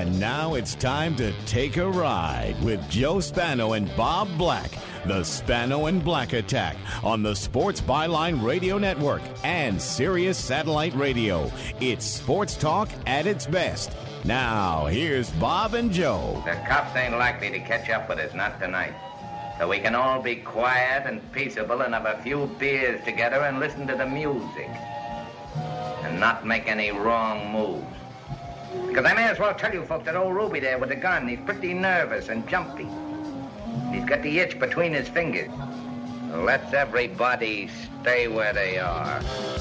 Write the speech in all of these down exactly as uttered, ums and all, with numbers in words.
And now it's time to take a ride with Joe Spano and Bob Black. The Spano and Black Attack on the Sports Byline Radio Network and Sirius Satellite Radio. It's sports talk at its best. Now, here's Bob and Joe. The cops ain't likely to catch up with us, not tonight. So we can all be quiet and peaceable and have a few beers together and listen to the music. And not make any wrong moves. Because I may as well tell you folks that old Ruby there with the gun, he's pretty nervous and jumpy. He's got the itch between his fingers. Let's everybody stay where they are.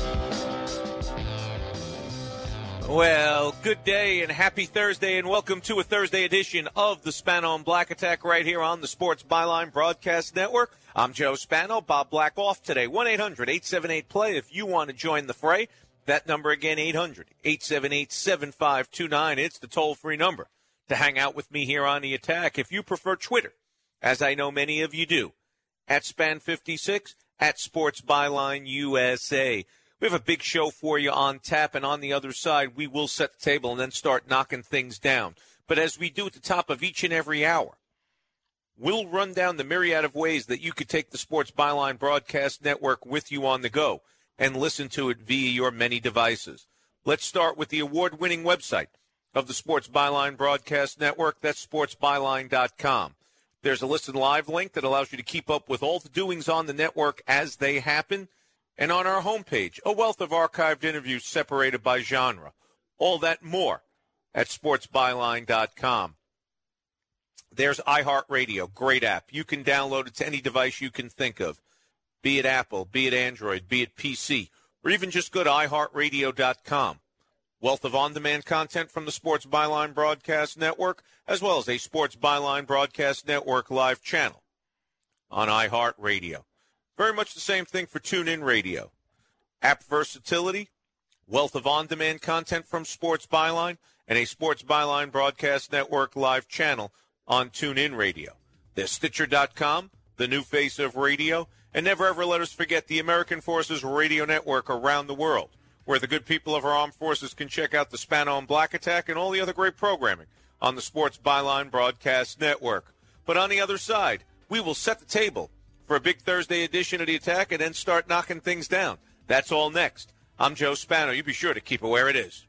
Well, good day and happy Thursday, and welcome to a Thursday edition of the Spano and Black Attack right here on the Sports Byline Broadcast Network. I'm Joe Spano, Bob Black off today. one eight hundred eight seven eight play if you want to join the fray. That number again, eight hundred eight seven eight seven five two nine. It's the toll-free number to hang out with me here on the attack. If you prefer Twitter, as I know many of you do, at Span fifty-six, at Sports Byline U S A. We have a big show for you on tap, and on the other side, we will set the table and then start knocking things down. But as we do at the top of each and every hour, we'll run down the myriad of ways that you could take the Sports Byline Broadcast Network with you on the go and listen to it via your many devices. Let's start with the award-winning website of the Sports Byline Broadcast Network. That's sports byline dot com. There's a listen live link that allows you to keep up with all the doings on the network as they happen. And on our homepage, a wealth of archived interviews separated by genre. All that more at sports byline dot com. There's iHeartRadio, great app. You can download it to any device you can think of, be it Apple, be it Android, be it P C, or even just go to i heart radio dot com. Wealth of on-demand content from the Sports Byline Broadcast Network, as well as a Sports Byline Broadcast Network live channel on iHeartRadio. Very much the same thing for TuneIn Radio. App versatility, wealth of on-demand content from Sports Byline, and a Sports Byline Broadcast Network live channel on TuneIn Radio. There's Stitcher dot com, the new face of radio, and never ever let us forget the American Forces Radio Network around the world, where the good people of our armed forces can check out the Spano and Black Attack and all the other great programming on the Sports Byline Broadcast Network. But on the other side, we will set the table for a big Thursday edition of the Attack and then start knocking things down. That's all next. I'm Joe Spano. You be sure to keep it where it is.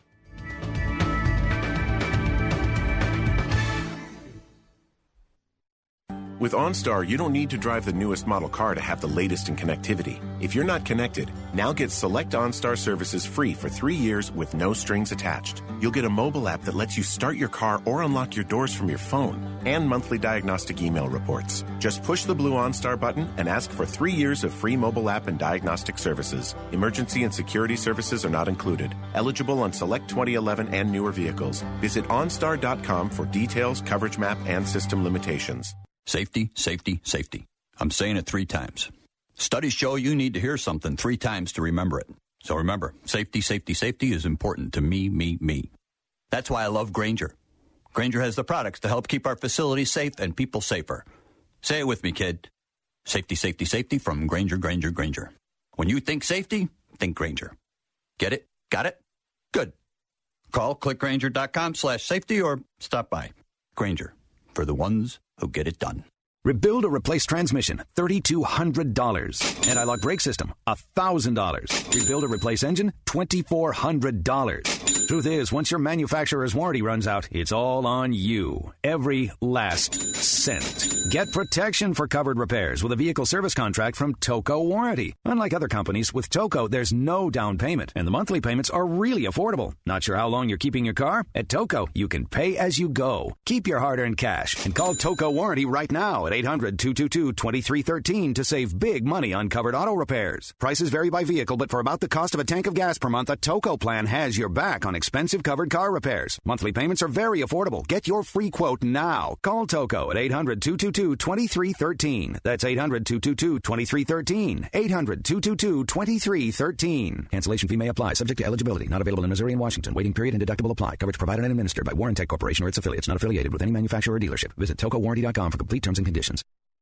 With OnStar, you don't need to drive the newest model car to have the latest in connectivity. If you're not connected, now get select OnStar services free for three years with no strings attached. You'll get a mobile app that lets you start your car or unlock your doors from your phone, and monthly diagnostic email reports. Just push the blue OnStar button and ask for three years of free mobile app and diagnostic services. Emergency and security services are not included. Eligible on select twenty eleven and newer vehicles. Visit OnStar dot com for details, coverage map, and system limitations. Safety, safety, safety. I'm saying it three times. Studies show you need to hear something three times to remember it. So remember, safety, safety, safety is important to me, me, me. That's why I love Grainger. Grainger has the products to help keep our facilities safe and people safer. Say it with me, kid. Safety, safety, safety from Grainger, Grainger, Grainger. When you think safety, think Grainger. Get it? Got it? Good. Call click grainger dot com slash safety or stop by. Grainger, for the ones who get it done. Rebuild or replace transmission, three thousand two hundred dollars. Anti-lock brake system, one thousand dollars. Rebuild or replace engine, two thousand four hundred dollars. Truth is, once your manufacturer's warranty runs out, it's all on you. Every last cent. Get protection for covered repairs with a vehicle service contract from Toco Warranty. Unlike other companies, with Toco, there's no down payment, and the monthly payments are really affordable. Not sure how long you're keeping your car? At Toco, you can pay as you go. Keep your hard-earned cash and call Toco Warranty right now at eight hundred two two two two three one three to save big money on covered auto repairs. Prices vary by vehicle, but for about the cost of a tank of gas per month, a Toco plan has your back on expensive covered car repairs. Monthly payments are very affordable. Get your free quote now. Call Toco at eight hundred two two two two three one three. That's eight hundred two two two two three one three. eight hundred two two two two three one three. Cancellation fee may apply. Subject to eligibility. Not available in Missouri and Washington. Waiting period and deductible apply. Coverage provided and administered by Warrantech Corporation or its affiliates. Not affiliated with any manufacturer or dealership. Visit toco warranty dot com for complete terms and conditions.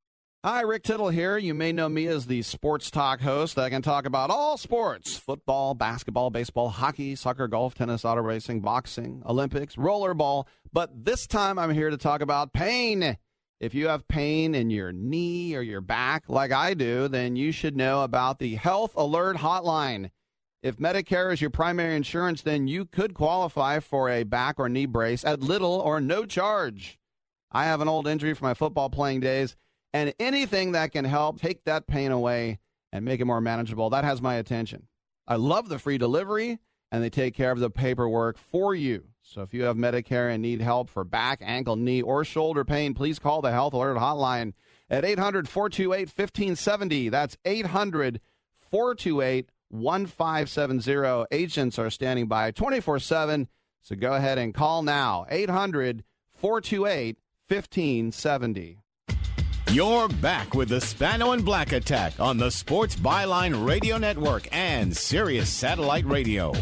Hi, Rick Tittle here. You may know me as the sports talk host that can talk about all sports: football, basketball, baseball, hockey, soccer, golf, tennis, auto racing, boxing, Olympics, rollerball. But this time I'm here to talk about pain. If you have pain in your knee or your back like I do, then you should know about the Health Alert Hotline. If Medicare is your primary insurance, then you could qualify for a back or knee brace at little or no charge. I have an old injury from my football playing days, and anything that can help take that pain away and make it more manageable, that has my attention. I love the free delivery, and they take care of the paperwork for you. So if you have Medicare and need help for back, ankle, knee, or shoulder pain, please call the Health Alert Hotline at eight hundred, four two eight, one five seven zero. That's eight hundred, four two eight, one five seven zero. Agents are standing by twenty-four seven, so go ahead and call now. eight hundred, four two eight, one five seven zero. You're back with the Spano and Black Attack on the Sports Byline Radio Network and Sirius Satellite Radio.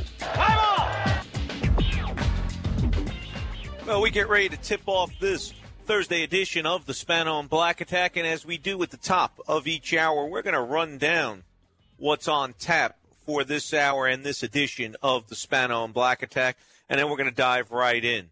Well, we get ready to tip off this Thursday edition of the Spano and Black Attack, and as we do at the top of each hour, we're going to run down what's on tap for this hour and this edition of the Spano and Black Attack, and then we're going to dive right in.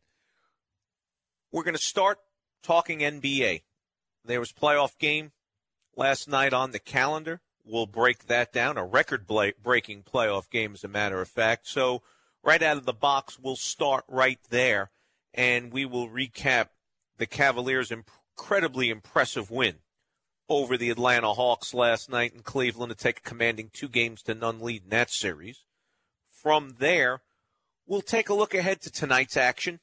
We're going to start talking N B A. There was a playoff game last night on the calendar. We'll break that down, a record-breaking playoff game, as a matter of fact. So right out of the box, we'll start right there, and we will recap the Cavaliers' incredibly impressive win over the Atlanta Hawks last night in Cleveland to take a commanding two games to none lead in that series. From there, we'll take a look ahead to tonight's action.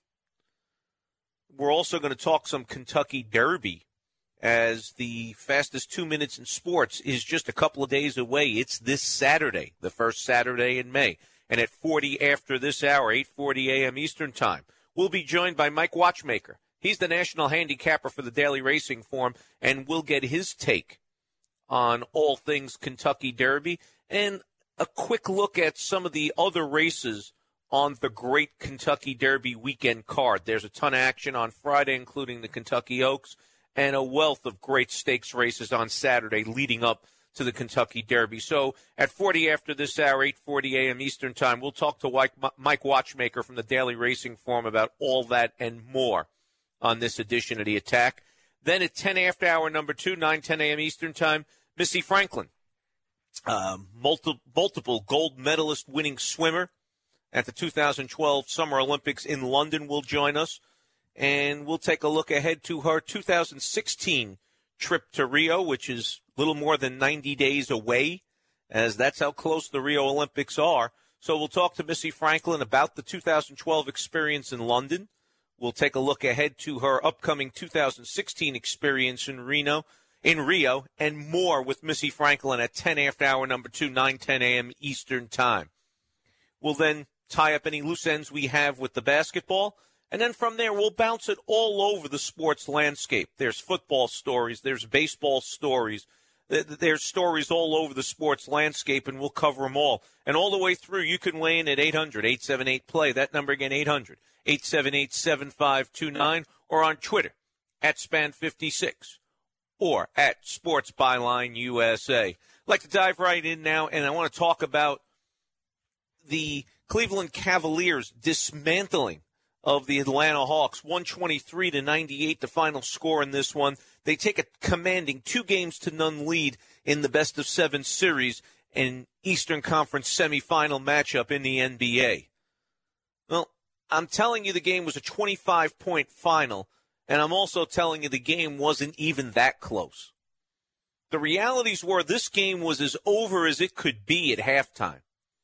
We're also going to talk some Kentucky Derby, as the fastest two minutes in sports is just a couple of days away. It's this Saturday, the first Saturday in May. And at forty after this hour, eight forty a.m. Eastern Time, we'll be joined by Mike Watchmaker. He's the national handicapper for the Daily Racing Form, and we'll get his take on all things Kentucky Derby and a quick look at some of the other races on the great Kentucky Derby weekend card. There's a ton of action on Friday, including the Kentucky Oaks, and a wealth of great stakes races on Saturday leading up to the Kentucky Derby. So at forty after this hour, eight forty a.m. Eastern Time, we'll talk to Mike Watchmaker from the Daily Racing Form about all that and more on this edition of The Attack. Then at ten after hour number two, nine ten a.m. Eastern Time, Missy Franklin, um, multi- multiple gold medalist winning swimmer at the two thousand twelve Summer Olympics in London, will join us. And we'll take a look ahead to her two thousand sixteen trip to Rio, which is a little more than ninety days away, as that's how close the Rio Olympics are. So we'll talk to Missy Franklin about the two thousand twelve experience in London. We'll take a look ahead to her upcoming two thousand sixteen experience in Reno, in Rio, and more with Missy Franklin at ten after hour number two, nine ten a.m. Eastern Time. We'll then tie up any loose ends we have with the basketball. And then from there, we'll bounce it all over the sports landscape. There's football stories. There's baseball stories. There's stories all over the sports landscape, and we'll cover them all. And all the way through, you can weigh in at eight hundred, eight seven eight, play. That number again, eight hundred, eight seven eight, seven five two nine, or on Twitter, at span fifty-six, or at Sports Byline U S A. I'd like to dive right in now, and I want to talk about the Cleveland Cavaliers dismantling of the Atlanta Hawks, one twenty-three to ninety-eight, the final score in this one. They take a commanding two games to none lead in the best of seven series and Eastern Conference semifinal matchup in the N B A. Well, I'm telling you the game was a twenty-five point final, and I'm also telling you the game wasn't even that close. The realities were this game was as over as it could be at halftime,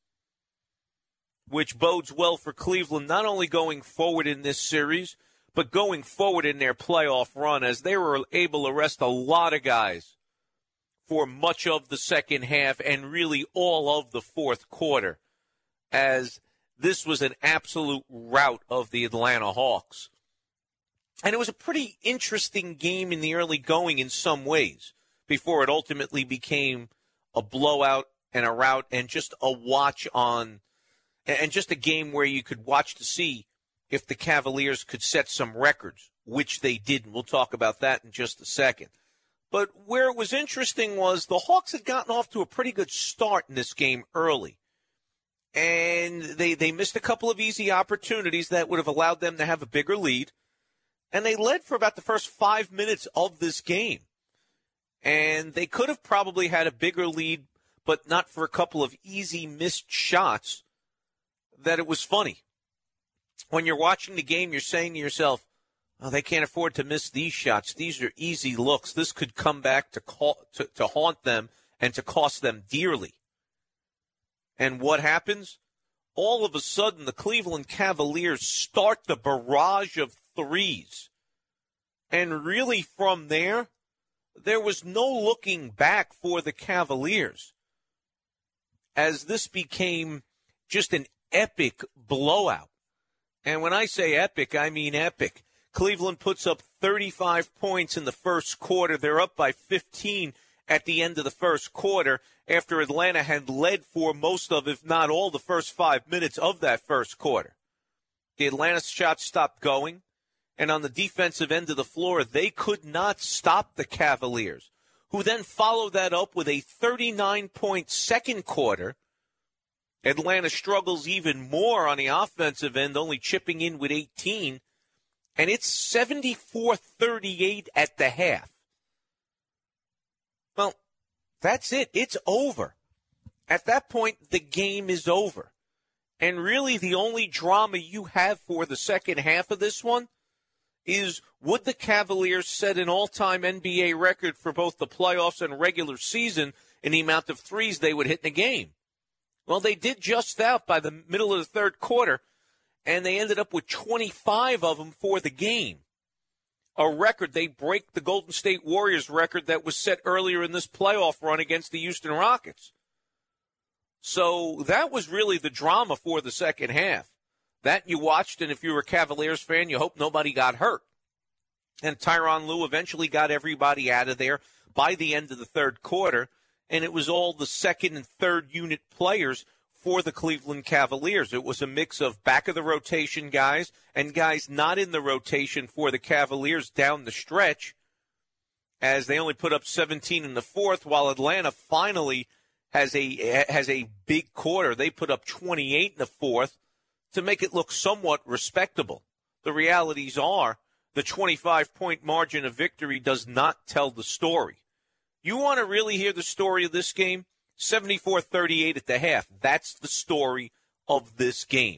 which bodes well for Cleveland, not only going forward in this series, but going forward in their playoff run, as they were able to rest a lot of guys for much of the second half and really all of the fourth quarter, as this was an absolute rout of the Atlanta Hawks. And it was a pretty interesting game in the early going in some ways, before it ultimately became a blowout and a rout and just a watch on, and just a game where you could watch to see if the Cavaliers could set some records, which they didn't. We'll talk about that in just a second. But where it was interesting was the Hawks had gotten off to a pretty good start in this game early. And they, they missed a couple of easy opportunities that would have allowed them to have a bigger lead. And they led for about the first five minutes of this game. And they could have probably had a bigger lead, but not for a couple of easy missed shots, that it was funny. When you're watching the game, you're saying to yourself, oh, they can't afford to miss these shots. These are easy looks. This could come back to, call, to, to haunt them and to cost them dearly. And what happens? All of a sudden, the Cleveland Cavaliers start the barrage of threes. And really from there, there was no looking back for the Cavaliers, as this became just an epic blowout. And when I say epic, I mean epic. Cleveland puts up thirty-five points in the first quarter. They're up by fifteen at the end of the first quarter after Atlanta had led for most of, if not all, the first five minutes of that first quarter. The Atlanta shots stopped going, and on the defensive end of the floor, they could not stop the Cavaliers, who then followed that up with a thirty-nine point second quarter. Atlanta struggles even more on the offensive end, only chipping in with eighteen, and it's seventy-four thirty-eight at the half. Well, that's it. It's over. At that point, the game is over. And really the only drama you have for the second half of this one is, would the Cavaliers set an all-time N B A record for both the playoffs and regular season in the amount of threes they would hit in a game? Well, they did just that by the middle of the third quarter, and they ended up with twenty-five of them for the game. A record, they break the Golden State Warriors record that was set earlier in this playoff run against the Houston Rockets. So that was really the drama for the second half. That you watched, and if you were a Cavaliers fan, you hope nobody got hurt. And Tyronn Lue eventually got everybody out of there by the end of the third quarter, and it was all the second and third unit players for the Cleveland Cavaliers. It was a mix of back-of-the-rotation guys and guys not in the rotation for the Cavaliers down the stretch, as they only put up seventeen in the fourth, while Atlanta finally has a has a big quarter. They put up twenty-eight in the fourth to make it look somewhat respectable. The realities are the twenty-five point margin of victory does not tell the story. You want to really hear the story of this game? seventy-four thirty-eight at the half. That's the story of this game.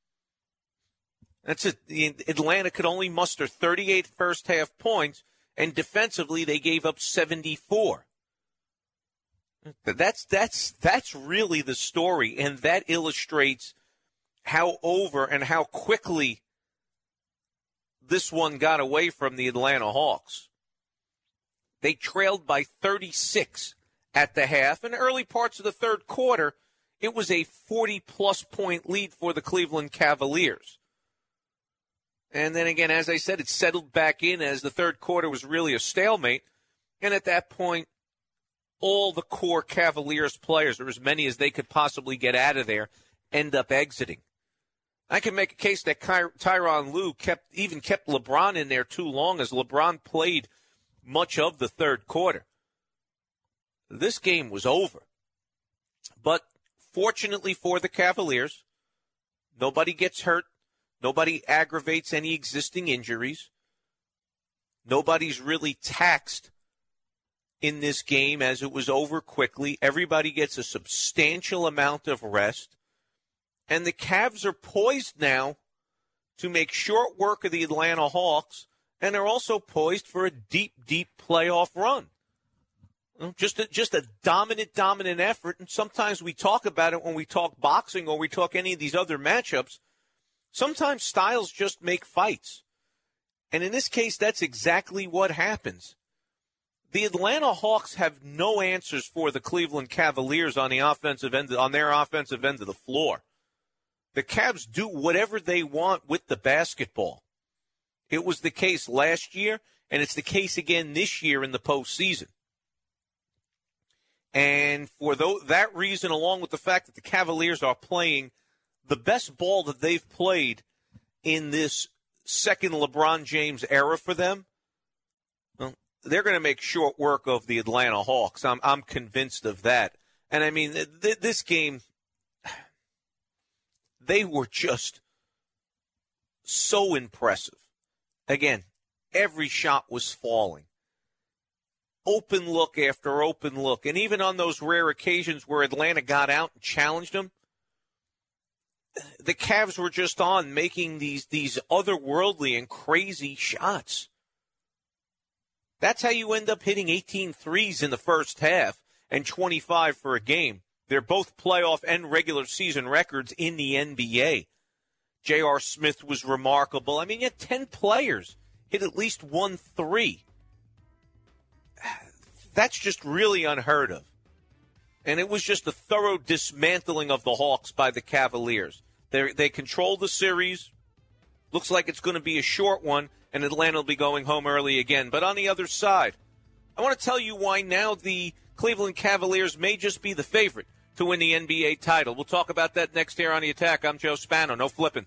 That's it. Atlanta could only muster thirty-eight first half points, and defensively they gave up seventy-four. That's that's that's really the story, and that illustrates how over and how quickly this one got away from the Atlanta Hawks. They trailed by thirty-six at the half. In early parts of the third quarter, it was a forty-plus point lead for the Cleveland Cavaliers. And then again, as I said, it settled back in as the third quarter was really a stalemate. And at that point, all the core Cavaliers players, or as many as they could possibly get out of there, end up exiting. I can make a case that Ky- Tyronn Lue kept even kept LeBron in there too long, as LeBron played much of the third quarter. This game was over. But fortunately for the Cavaliers, nobody gets hurt. Nobody aggravates any existing injuries. Nobody's really taxed in this game, as it was over quickly. Everybody gets a substantial amount of rest. And the Cavs are poised now to make short work of the Atlanta Hawks, and are also poised for a deep, deep playoff run. Just a, just a dominant, dominant effort. And sometimes we talk about it when we talk boxing or we talk any of these other matchups. Sometimes styles just make fights. And in this case, that's exactly what happens. The Atlanta Hawks have no answers for the Cleveland Cavaliers on the offensive end, on their offensive end of the floor. The Cavs do whatever they want with the basketball. It was the case last year, and it's the case again this year in the postseason. And for that reason, along with the fact that the Cavaliers are playing the best ball that they've played in this second LeBron James era for them, well, they're going to make short work of the Atlanta Hawks. I'm I'm convinced of that. And, I mean, th- th- this game, they were just so impressive. Again, every shot was falling. Open look after open look. And even on those rare occasions where Atlanta got out and challenged them, the Cavs were just on making these, these otherworldly and crazy shots. That's how you end up hitting eighteen threes in the first half and twenty-five for a game. They're both playoff and regular season records in the N B A. J R. Smith was remarkable. I mean, you had ten players hit at least one three. That's just really unheard of. And it was just a thorough dismantling of the Hawks by the Cavaliers. They they control the series. Looks like it's going to be a short one, and Atlanta will be going home early again. But on the other side, I want to tell you why now the Cleveland Cavaliers may just be the favorite to win the N B A title. We'll talk about that next here on The Attack. I'm Joe Spano. No flipping.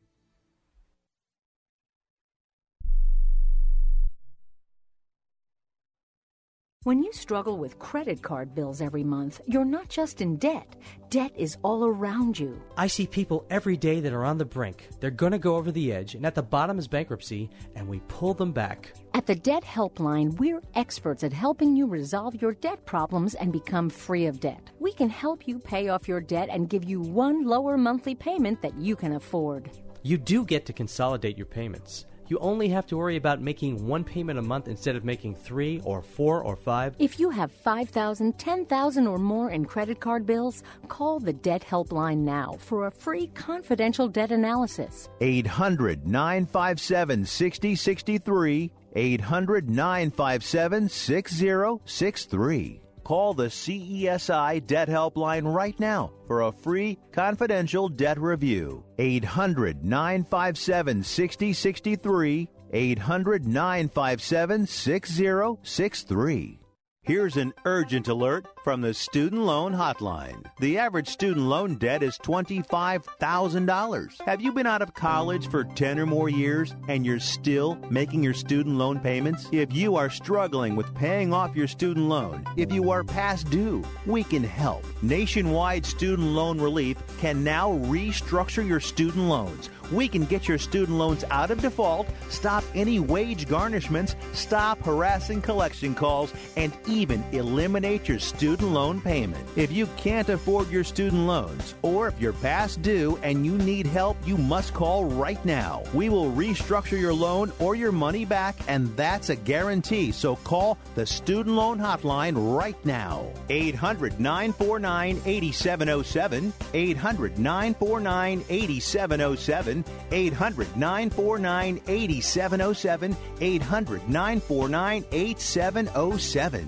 When you struggle with credit card bills every month, you're not just in debt. Debt is all around you. I see people every day that are on the brink. They're going to go over the edge, and at the bottom is bankruptcy, and we pull them back. At the Debt Helpline, we're experts at helping you resolve your debt problems and become free of debt. We can help you pay off your debt and give you one lower monthly payment that you can afford. You do get to consolidate your payments. You only have to worry about making one payment a month instead of making three or four or five. If you have five thousand dollars, ten thousand dollars or more in credit card bills, call the Debt Helpline now for a free confidential debt analysis. eight hundred, nine five seven, six zero six three. eight hundred, nine five seven, six zero six three. Call the C E S I Debt Helpline right now for a free confidential debt review. eight hundred, nine five seven, six zero six three. eight hundred, nine five seven, six zero six three. Here's an urgent alert from the Student Loan Hotline. The average student loan debt is twenty-five thousand dollars. Have you been out of college for ten or more years and you're still making your student loan payments? If you are struggling with paying off your student loan, if you are past due, we can help. Nationwide Student Loan Relief can now restructure your student loans. We can get your student loans out of default, stop any wage garnishments, stop harassing collection calls, and even eliminate your student loan payment. If you can't afford your student loans, or if you're past due and you need help, you must call right now. We will restructure your loan or your money back, and that's a guarantee. So call the Student Loan Hotline right now. eight hundred, nine four nine, eight seven zero seven. eight hundred, nine four nine, eight seven zero seven. eight hundred, nine four nine, eight seven zero seven. eight hundred, nine four nine, eight seven zero seven.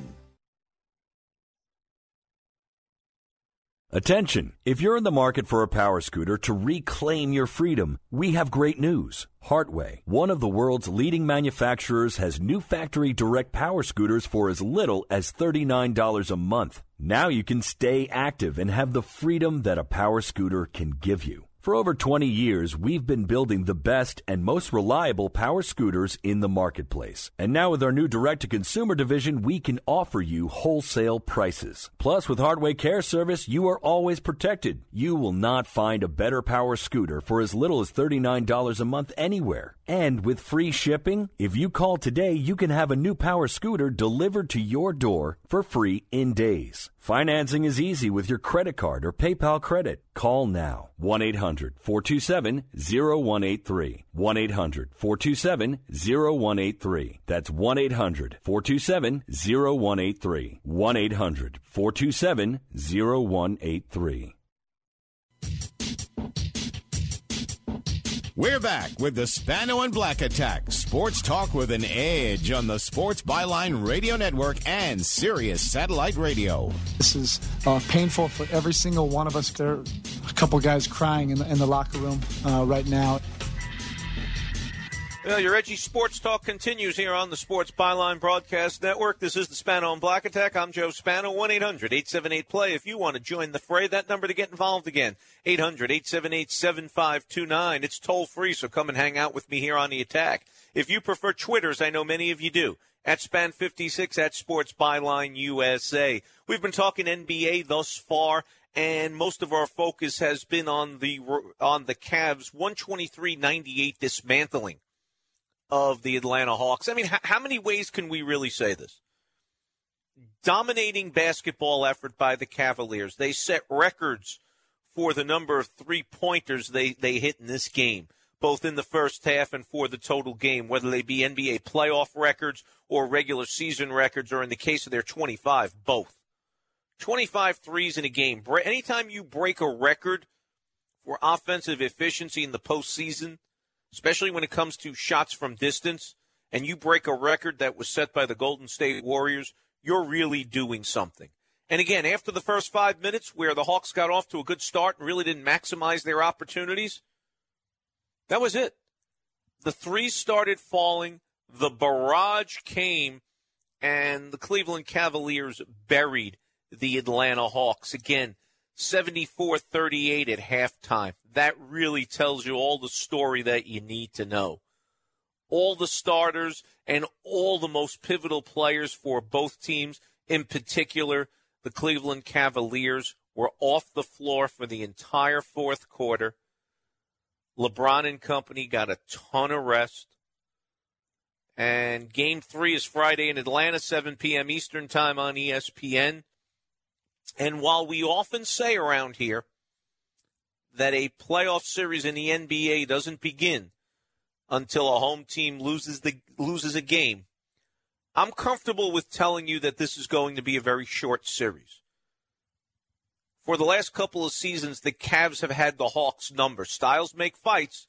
Attention! If you're in the market for a power scooter to reclaim your freedom, we have great news. Hartway, one of the world's leading manufacturers, has new factory direct power scooters for as little as thirty-nine dollars a month. Now you can stay active and have the freedom that a power scooter can give you. For over twenty years, we've been building the best and most reliable power scooters in the marketplace. And now with our new direct-to-consumer division, we can offer you wholesale prices. Plus, with Hardway Care Service, you are always protected. You will not find a better power scooter for as little as thirty-nine dollars a month anywhere. And with free shipping, if you call today, you can have a new power scooter delivered to your door for free in days. Financing is easy with your credit card or PayPal credit. Call now. one eight hundred, four two seven, zero one eight three. one eight hundred, four two seven, zero one eight three. That's one eight hundred, four two seven, zero one eight three. one eight hundred, four two seven, zero one eight three. We're back with the Spano and Black Attack. Sports talk with an edge on the Sports Byline Radio Network and Sirius Satellite Radio. This is uh, painful for every single one of us. There are a couple guys crying in the, in the locker room uh, right now. Well, your edgy sports talk continues here on the Sports Byline Broadcast Network. This is the Spano and Black Attack. I'm Joe Spano, one eight hundred eight seven eight play. If you want to join the fray, that number to get involved again, eight hundred eight seven eight seven five two nine. It's toll-free, so come and hang out with me here on the Attack. If you prefer Twitters, I know many of you do, at Span fifty-six, at Sports Byline U S A. We've been talking N B A thus far, and most of our focus has been on the on the Cavs' one twenty-three ninety-eight dismantling of the Atlanta Hawks. I mean, h- how many ways can we really say this? Dominating basketball effort by the Cavaliers. They set records for the number of three-pointers they, they hit in this game, both in the first half and for the total game, whether they be N B A playoff records or regular season records, or in the case of their twenty-five, both. twenty-five threes in a game. Anytime you break a record for offensive efficiency in the postseason, especially when it comes to shots from distance, and you break a record that was set by the Golden State Warriors, you're really doing something. And again, after the first five minutes where the Hawks got off to a good start and really didn't maximize their opportunities, that was it. The threes started falling, the barrage came, and the Cleveland Cavaliers buried the Atlanta Hawks. Again, seventy-four thirty-eight at halftime. That really tells you all the story that you need to know. All the starters and all the most pivotal players for both teams, in particular, the Cleveland Cavaliers, were off the floor for the entire fourth quarter. LeBron and company got a ton of rest. And game three is Friday in Atlanta, seven p.m. Eastern time on E S P N. And while we often say around here that a playoff series in the N B A doesn't begin until a home team loses the loses a game, I'm comfortable with telling you that this is going to be a very short series. For the last couple of seasons, the Cavs have had the Hawks' number. Styles make fights,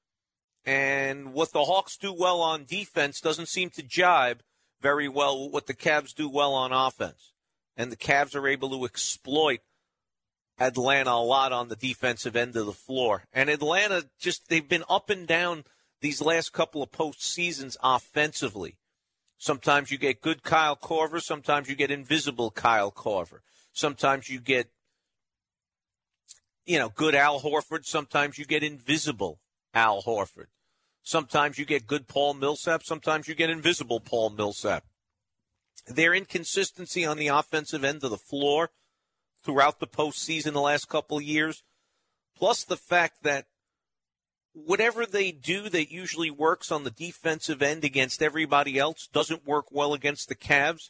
and what the Hawks do well on defense doesn't seem to jibe very well with what the Cavs do well on offense. And the Cavs are able to exploit Atlanta a lot on the defensive end of the floor. And Atlanta, just they've been up and down these last couple of postseasons offensively. Sometimes you get good Kyle Korver. Sometimes you get invisible Kyle Korver. Sometimes you get, you know, good Al Horford. Sometimes you get invisible Al Horford. Sometimes you get good Paul Millsap. Sometimes you get invisible Paul Millsap. Their inconsistency on the offensive end of the floor throughout the postseason the last couple of years, plus the fact that whatever they do that usually works on the defensive end against everybody else doesn't work well against the Cavs,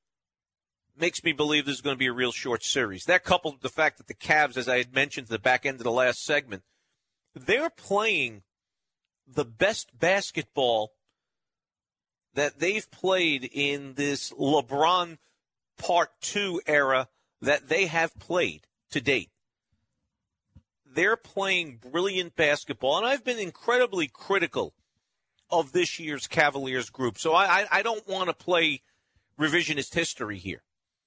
makes me believe this is going to be a real short series. That coupled with the fact that the Cavs, as I had mentioned at the back end of the last segment, they're playing the best basketball that they've played in this LeBron Part two era that they have played to date. They're playing brilliant basketball, and I've been incredibly critical of this year's Cavaliers group. So I, I, I don't want to play revisionist history here.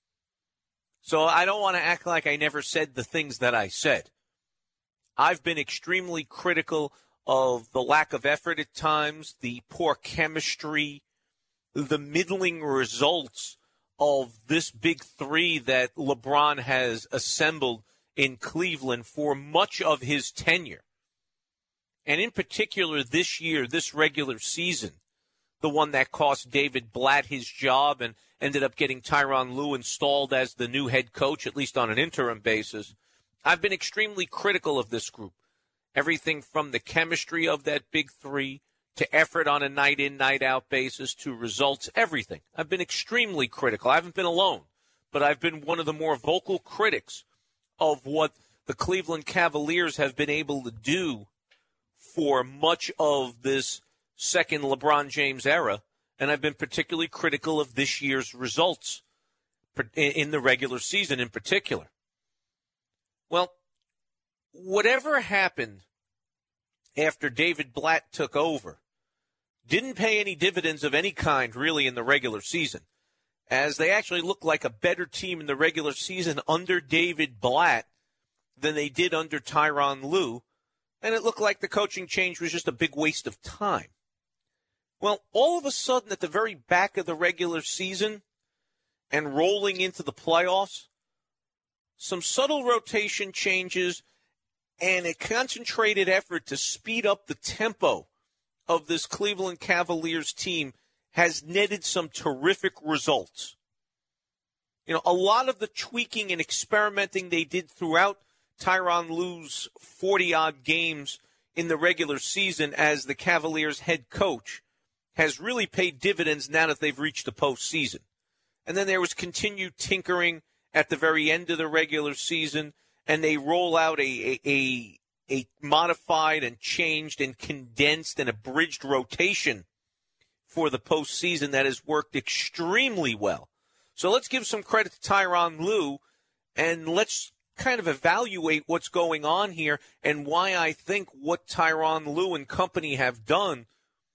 So I don't want to act like I never said the things that I said. I've been extremely critical of the lack of effort at times, the poor chemistry, the middling results of this big three that LeBron has assembled in Cleveland for much of his tenure. And in particular this year, this regular season, the one that cost David Blatt his job and ended up getting Tyronn Lue installed as the new head coach, at least on an interim basis. I've been extremely critical of this group. Everything from the chemistry of that big three to effort on a night-in, night-out basis, to results, everything. I've been extremely critical. I haven't been alone, but I've been one of the more vocal critics of what the Cleveland Cavaliers have been able to do for much of this second LeBron James era, and I've been particularly critical of this year's results in the regular season in particular. Well, whatever happened after David Blatt took over didn't pay any dividends of any kind, really, in the regular season, as they actually looked like a better team in the regular season under David Blatt than they did under Tyronn Lue, and it looked like the coaching change was just a big waste of time. Well, all of a sudden, at the very back of the regular season and rolling into the playoffs, some subtle rotation changes and a concentrated effort to speed up the tempo of this Cleveland Cavaliers team has netted some terrific results. You know, a lot of the tweaking and experimenting they did throughout Tyronn Lue's forty-odd games in the regular season as the Cavaliers head coach has really paid dividends now that they've reached the postseason. And then there was continued tinkering at the very end of the regular season, and they roll out a a, a, a modified and changed and condensed and abridged rotation for the postseason that has worked extremely well. So let's give some credit to Tyronn Lue, and let's kind of evaluate what's going on here and why I think what Tyronn Lue and company have done.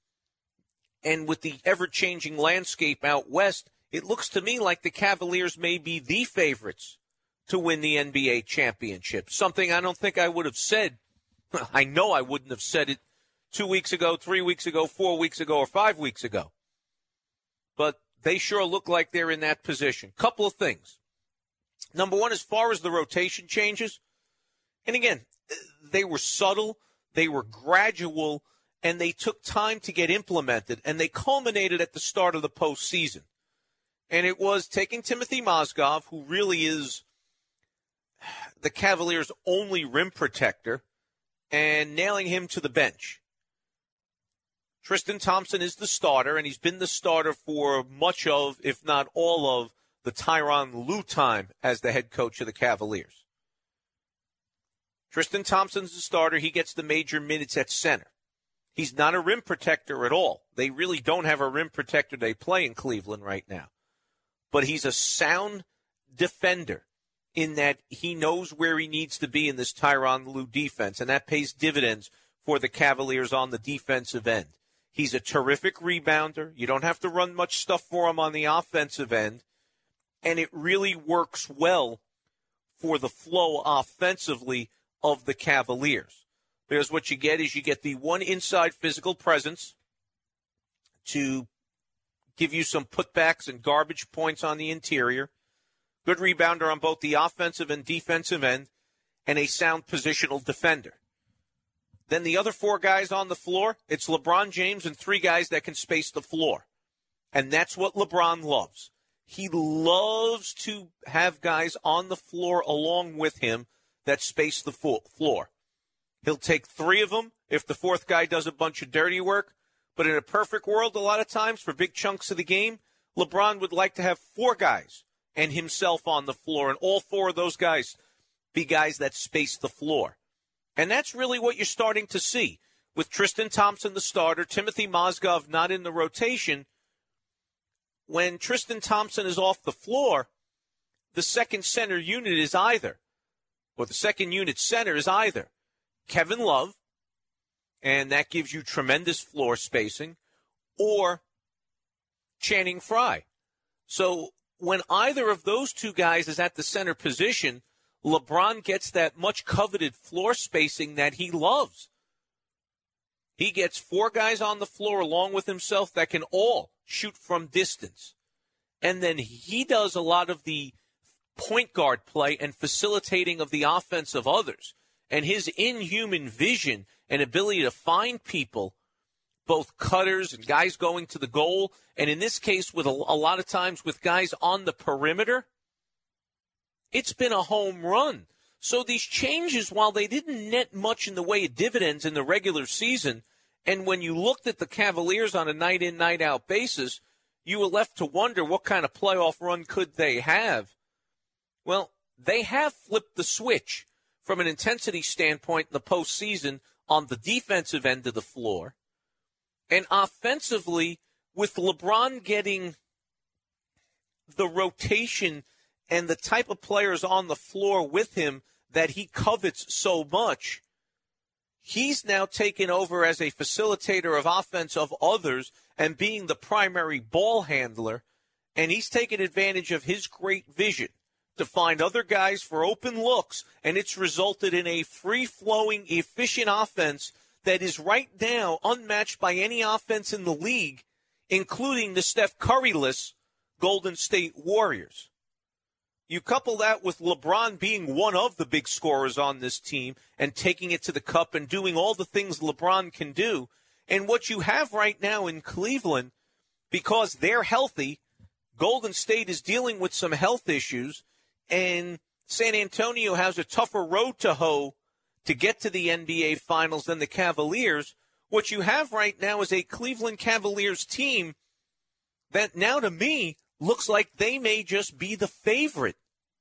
And with the ever-changing landscape out west, it looks to me like the Cavaliers may be the favorites to win the N B A championship, something I don't think I would have said. I know I wouldn't have said it two weeks ago, three weeks ago, four weeks ago, or five weeks ago. But they sure look like they're in that position. Couple of things. Number one, as far as the rotation changes, and again, they were subtle, they were gradual, and they took time to get implemented, and they culminated at the start of the postseason. And it was taking Timothy Mozgov, who really is the Cavaliers' only rim protector, and nailing him to the bench. Tristan Thompson is the starter, and he's been the starter for much of, if not all of, the Tyronn Lue time as the head coach of the Cavaliers. Tristan Thompson's the starter. He gets the major minutes at center. He's not a rim protector at all. They really don't have a rim protector they play in Cleveland right now. But he's a sound defender in that he knows where he needs to be in this Tyronn Lue defense, and that pays dividends for the Cavaliers on the defensive end. He's a terrific rebounder. You don't have to run much stuff for him on the offensive end, and it really works well for the flow offensively of the Cavaliers. Because what you get is you get the one inside physical presence to give you some putbacks and garbage points on the interior, good rebounder on both the offensive and defensive end, and a sound positional defender. Then the other four guys on the floor, it's LeBron James and three guys that can space the floor. And that's what LeBron loves. He loves to have guys on the floor along with him that space the floor. He'll take three of them if the fourth guy does a bunch of dirty work. But in a perfect world, a lot of times for big chunks of the game, LeBron would like to have four guys and himself on the floor, and all four of those guys be guys that space the floor. And that's really what you're starting to see. With Tristan Thompson, the starter, Timothy Mozgov not in the rotation, when Tristan Thompson is off the floor, the second center unit is either, or the second unit center is either Kevin Love, and that gives you tremendous floor spacing, or Channing Frye. So when either of those two guys is at the center position, LeBron gets that much coveted floor spacing that he loves. He gets four guys on the floor along with himself that can all shoot from distance. And then he does a lot of the point guard play and facilitating of the offense of others. And his inhuman vision and ability to find people, both cutters and guys going to the goal, and in this case, with a, a lot of times with guys on the perimeter, it's been a home run. So these changes, while they didn't net much in the way of dividends in the regular season, and when you looked at the Cavaliers on a night-in, night-out basis, you were left to wonder what kind of playoff run could they have. Well, they have flipped the switch from an intensity standpoint in the postseason on the defensive end of the floor. And offensively, with LeBron getting the rotation and the type of players on the floor with him that he covets so much, he's now taken over as a facilitator of offense of others and being the primary ball handler, and he's taken advantage of his great vision to find other guys for open looks, and it's resulted in a free-flowing, efficient offense that is right now unmatched by any offense in the league, including the Steph Curry-less Golden State Warriors. You couple that with LeBron being one of the big scorers on this team and taking it to the cup and doing all the things LeBron can do. And what you have right now in Cleveland, because they're healthy, Golden State is dealing with some health issues, and San Antonio has a tougher road to hoe to get to the N B A Finals than the Cavaliers. What you have right now is a Cleveland Cavaliers team that now, to me, looks like they may just be the favorite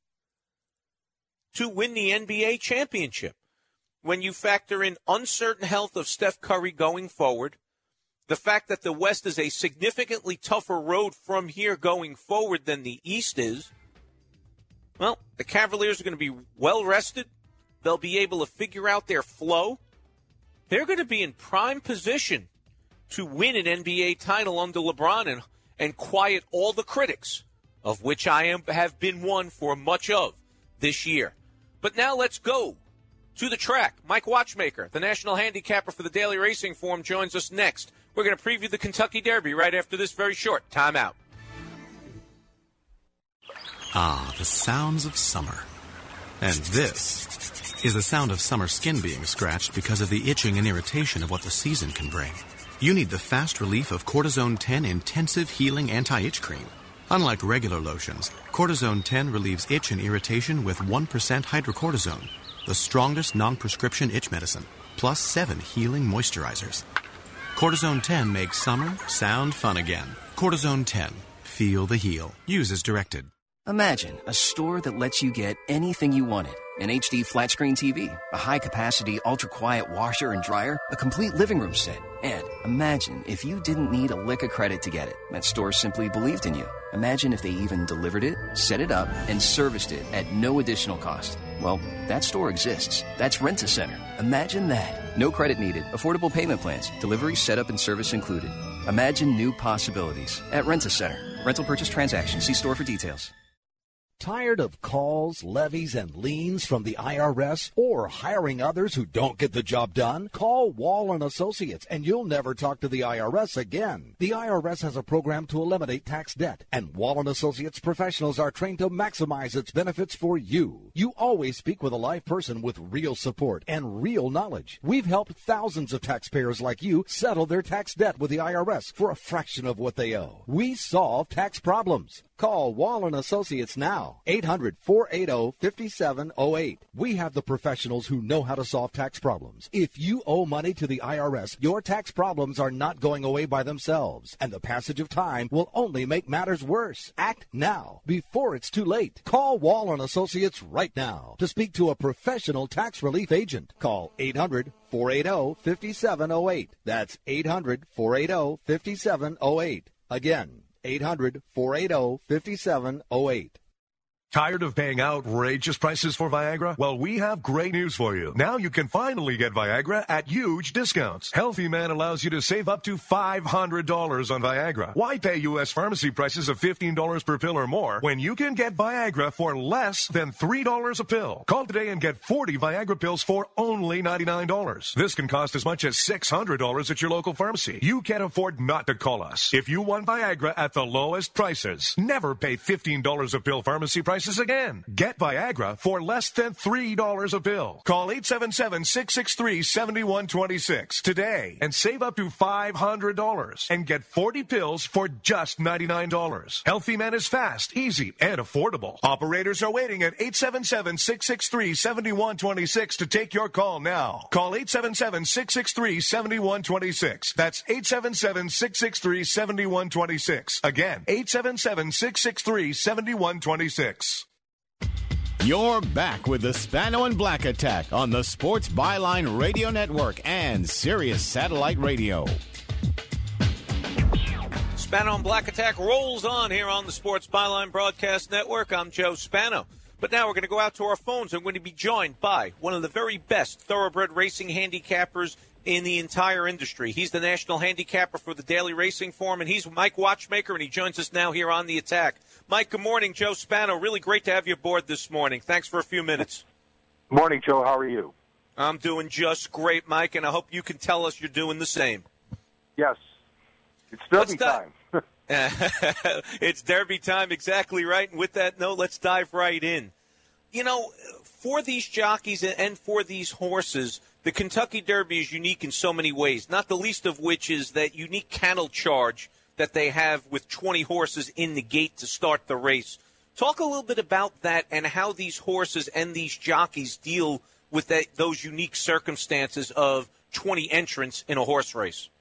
to win the N B A championship. When you factor in uncertain health of Steph Curry going forward, the fact that the West is a significantly tougher road from here going forward than the East is, well, the Cavaliers are going to be well rested. They'll be able to figure out their flow. They're going to be in prime position to win an N B A title under LeBron and, and quiet all the critics, of which I am, have been one for much of this year. But now let's go to the track. Mike Watchmaker, the national handicapper for the Daily Racing Form, joins us next. We're going to preview the Kentucky Derby right after this very short timeout. Ah, the sounds of summer. And this is the sound of summer skin being scratched because of the itching and irritation of what the season can bring. You need the fast relief of Cortisone ten Intensive Healing Anti-Itch Cream. Unlike regular lotions, Cortisone ten relieves itch and irritation with one percent hydrocortisone, the strongest non-prescription itch medicine, plus seven healing moisturizers. Cortisone ten makes summer sound fun again. Cortisone ten. Feel the heal. Use as directed. Imagine a store that lets you get anything you wanted. An H D flat-screen T V, a high-capacity, ultra-quiet washer and dryer, a complete living room set. And imagine if you didn't need a lick of credit to get it. That store simply believed in you. Imagine if they even delivered it, set it up, and serviced it at no additional cost. Well, that store exists. That's Rent-A-Center. Imagine that. No credit needed. Affordable payment plans. Delivery, setup, and service included. Imagine new possibilities at Rent-A-Center. Rental purchase transaction. See store for details. Tired of calls, levies, and liens from the I R S or hiring others who don't get the job done? Call Wall and Associates and you'll never talk to the I R S again. The I R S has a program to eliminate tax debt, and Wall and Associates professionals are trained to maximize its benefits for you. You always speak with a live person with real support and real knowledge. We've helped thousands of taxpayers like you settle their tax debt with the I R S for a fraction of what they owe. We solve tax problems. Call Wall and Associates now, eight hundred, four eight zero, five seven zero eight. We have the professionals who know how to solve tax problems. If you owe money to the I R S, your tax problems are not going away by themselves, and the passage of time will only make matters worse. Act now, before it's too late. Call Wall and Associates right now to speak to a professional tax relief agent. Call eight hundred, four eight zero, five seven zero eight. That's eight hundred, four eight zero, five seven zero eight. Again, eight hundred, four eight zero, five seven zero eight. Tired of paying outrageous prices for Viagra? Well, we have great news for you. Now you can finally get Viagra at huge discounts. Healthy Man allows you to save up to five hundred dollars on Viagra. Why pay U S pharmacy prices of fifteen dollars per pill or more when you can get Viagra for less than three dollars a pill? Call today and get forty Viagra pills for only ninety-nine dollars. This can cost as much as six hundred dollars at your local pharmacy. You can't afford not to call us. If you want Viagra at the lowest prices, never pay fifteen dollars a pill pharmacy prices again. Get Viagra for less than three dollars a pill. Call eight seven seven, six six three, seven one two six today and save up to five hundred dollars and get forty pills for just ninety-nine dollars. Healthy Man is fast, easy, and affordable. Operators are waiting at eight seven seven, six six three, seven one two six to take your call now. Call eight seven seven, six six three, seven one two six. That's eight seven seven, six six three, seven one two six. Again, eight seven seven, six six three, seven one two six. You're back with the Spano and Black Attack on the Sports Byline Radio Network and Sirius Satellite Radio. Spano and Black Attack rolls on here on the Sports Byline Broadcast Network. I'm Joe Spano. But now we're going to go out to our phones. I'm going to be joined by one of the very best thoroughbred racing handicappers in the entire industry. He's the national handicapper for the Daily Racing Form, and he's Mike Watchmaker, and he joins us now here on The Attack. Mike, good morning. Joe Spano, really great to have you aboard this morning. Thanks for a few minutes. Morning, Joe. How are you? I'm doing just great, Mike, and I hope you can tell us you're doing the same. Yes. It's Derby time. It's Derby time, exactly right. And with that note, let's dive right in. You know, for these jockeys and for these horses, the Kentucky Derby is unique in so many ways, not the least of which is that unique cattle charge that they have with twenty horses in the gate to start the race. Talk a little bit about that and how these horses and these jockeys deal with that, those unique circumstances of twenty entrants in a horse race.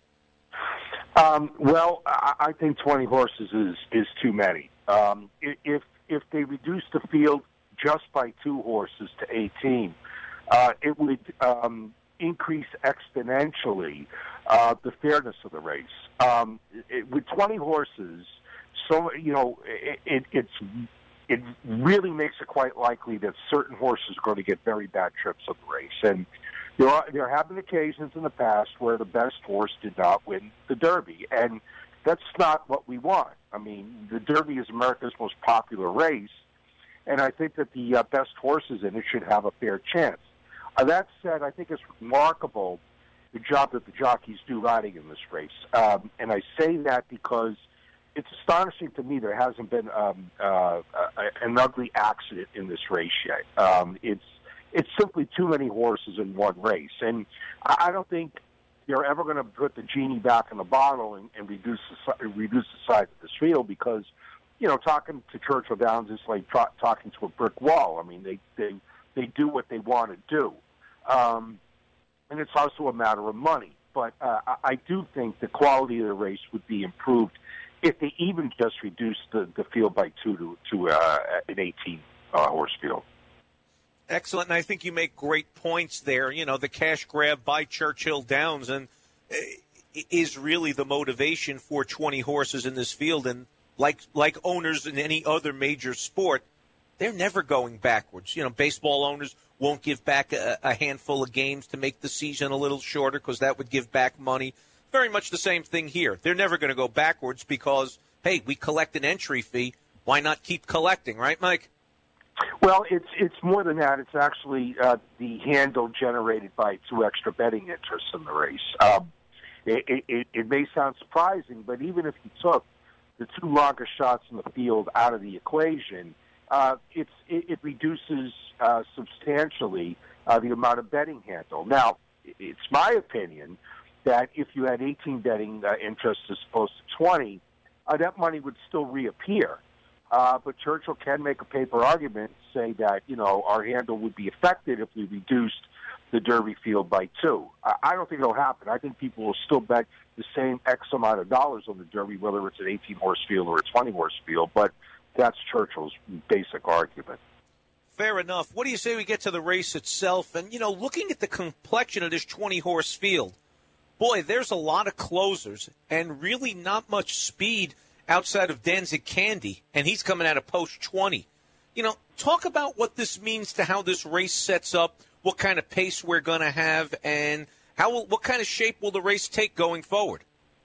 Um, well, I, I think twenty horses is, is too many. Um, if if they reduce the field just by two horses to eighteen, uh, it would um, increase exponentially uh, the fairness of the race. Um, it, with twenty horses, so you know it, it, it's it really makes it quite likely that certain horses are going to get very bad trips of the race. And there are, there have been occasions in the past where the best horse did not win the Derby, and that's not what we want. I mean, the Derby is America's most popular race, and I think that the uh, best horses in it should have a fair chance. Uh, that said, I think it's remarkable the job that the jockeys do riding in this race. Um, and I say that because it's astonishing to me there hasn't been um, uh, a, an ugly accident in this race yet. Um, it's it's simply too many horses in one race. And I, I don't think you're ever going to put the genie back in the bottle and, and reduce, the, reduce the size of this field because, you know, talking to Churchill Downs is like tra- talking to a brick wall. I mean, they, they, they do what they want to do. Um, and it's also a matter of money. But uh, I, I do think the quality of the race would be improved if they even just reduced the, the field by two to, to uh, an eighteen uh, horse field. Excellent, and I think you make great points there. You know, the cash grab by Churchill Downs and uh, is really the motivation for twenty horses in this field. And like like owners in any other major sport, they're never going backwards. You know, baseball owners won't give back a, a handful of games to make the season a little shorter because that would give back money. Very much the same thing here. They're never going to go backwards because, hey, we collect an entry fee. Why not keep collecting, right, Mike? Well, it's it's more than that. It's actually uh, the handle generated by two extra betting interests in the race. Um, it, it, it may sound surprising, but even if you took the two longest shots in the field out of the equation, uh, it's, it, it reduces uh, substantially uh, the amount of betting handle. Now, it's my opinion that if you had eighteen betting uh, interests as opposed to twenty, uh, that money would still reappear. Uh, but Churchill can make a paper argument, say that, you know, our handle would be affected if we reduced the Derby field by two. I, I don't think it'll happen. I think people will still bet the same X amount of dollars on the Derby, whether it's an eighteen-horse field or a twenty-horse field, but that's Churchill's basic argument. Fair enough. What do you say we get to the race itself? And, you know, looking at the complexion of this twenty-horse field, boy, there's a lot of closers and really not much speed outside of Danzig Candy, and he's coming out of post twenty. You know, talk about what this means to how this race sets up, what kind of pace we're going to have, and how will, what kind of shape will the race take going forward?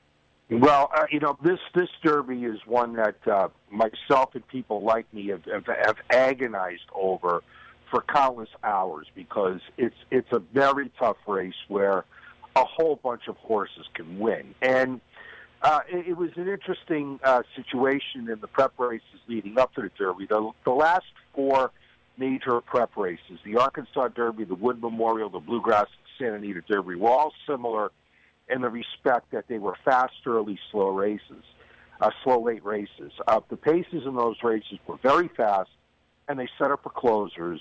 Well, uh, you know, this this Derby is one that uh, myself and people like me have, have, have agonized over for countless hours because it's it's a very tough race where a whole bunch of horses can win. And Uh, it, it was an interesting uh, situation in the prep races leading up to the Derby. The, the last four major prep races, the Arkansas Derby, the Wood Memorial, the Bluegrass, Santa Anita Derby, were all similar in the respect that they were fast, early, slow races, uh, slow, late races. Uh, the paces in those races were very fast, and they set up for closers.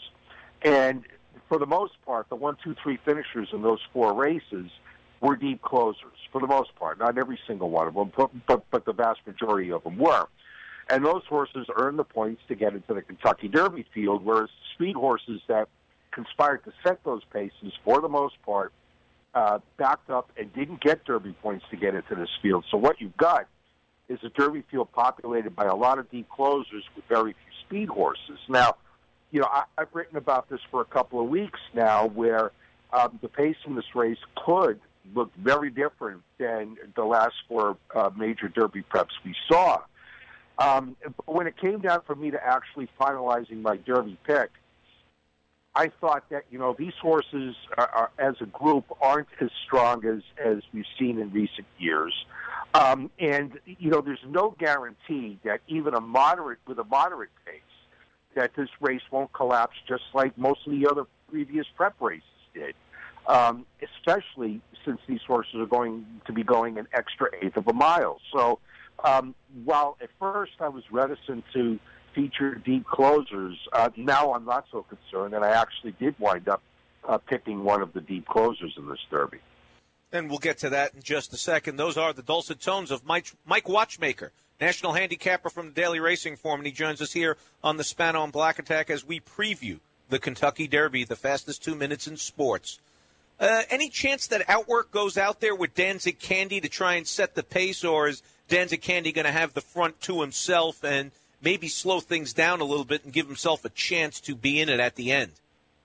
And for the most part, the one, two, three finishers in those four races were deep closers, for the most part. Not every single one of them, but, but, but the vast majority of them were. And those horses earned the points to get into the Kentucky Derby field, whereas speed horses that conspired to set those paces, for the most part, uh, backed up and didn't get Derby points to get into this field. So what you've got is a Derby field populated by a lot of deep closers with very few speed horses. Now, you know, I, I've written about this for a couple of weeks now, where um, the pace in this race could look very different than the last four uh, major Derby preps we saw. Um, but when it came down for me to actually finalizing my Derby pick, I thought that, you know, these horses are, are, as a group aren't as strong as, as we've seen in recent years. Um, and, you know, there's no guarantee that even a moderate, with a moderate pace, that this race won't collapse just like most of the other previous prep races did, um, especially since these horses are going to be going an extra eighth of a mile. So um, while at first I was reticent to feature deep closers, uh, now I'm not so concerned, and I actually did wind up uh, picking one of the deep closers in this Derby. And we'll get to that in just a second. Those are the dulcet tones of Mike, Mike Watchmaker, national handicapper from the Daily Racing Form, and he joins us here on the Spano and Black Attack as we preview the Kentucky Derby, the fastest two minutes in sports. Uh, any chance that Outwork goes out there with Danzig Candy to try and set the pace, or is Danzig Candy going to have the front to himself and maybe slow things down a little bit and give himself a chance to be in it at the end?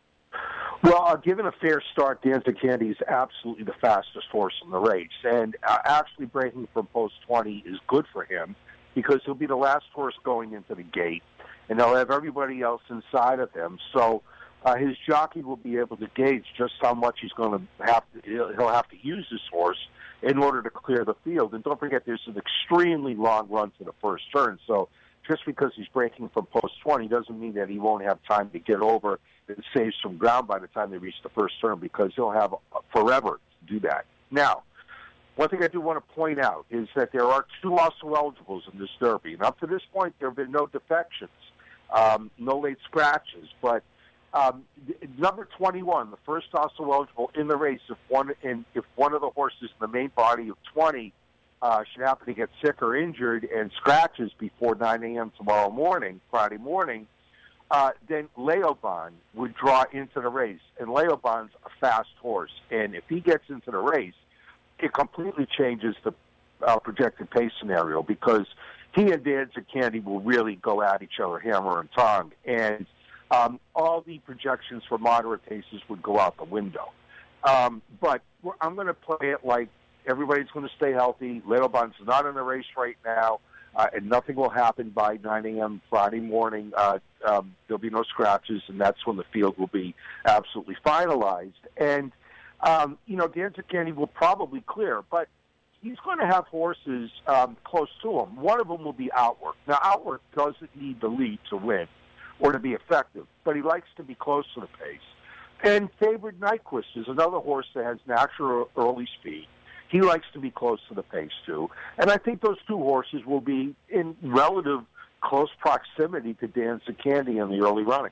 Well, uh, given a fair start, Danzig Candy is absolutely the fastest horse in the race. And uh, actually breaking from post twenty is good for him because he'll be the last horse going into the gate, and they'll have everybody else inside of him. So uh, his jockey will be able to gauge just how much he's going to have to, he'll have to use this horse in order to clear the field. And don't forget, there's an extremely long run to the first turn. So just because he's breaking from post twenty doesn't mean that he won't have time to get over and save some ground by the time they reach the first turn, because he'll have forever to do that. Now, one thing I do want to point out is that there are two also eligibles in this Derby, and up to this point there have been no defections, um, no late scratches, but um, number twenty-one, the first also eligible in the race, if one, in, if one of the horses in the main body of twenty uh, should happen to get sick or injured and scratches before nine a.m. tomorrow morning, Friday morning, Uh, then Leoban would draw into the race. And Leoban's a fast horse. And if he gets into the race, it completely changes the uh, projected pace scenario, because he and Danzig Candy will really go at each other hammer and tongue. And um, all the projections for moderate paces would go out the window. Um, but I'm going to play it like everybody's going to stay healthy. Leoban's not in the race right now. Uh, and nothing will happen by nine a.m. Friday morning. Uh, um, there'll be no scratches, and that's when the field will be absolutely finalized. And, um, you know, Danzig Candy will probably clear, but he's going to have horses um, close to him. One of them will be Outwork. Now, Outwork doesn't need the lead to win or to be effective, but he likes to be close to the pace. And Favored Nyquist is another horse that has natural early speed. He likes to be close to the pace, too. And I think those two horses will be in relative close proximity to Danzig Candy in the early running.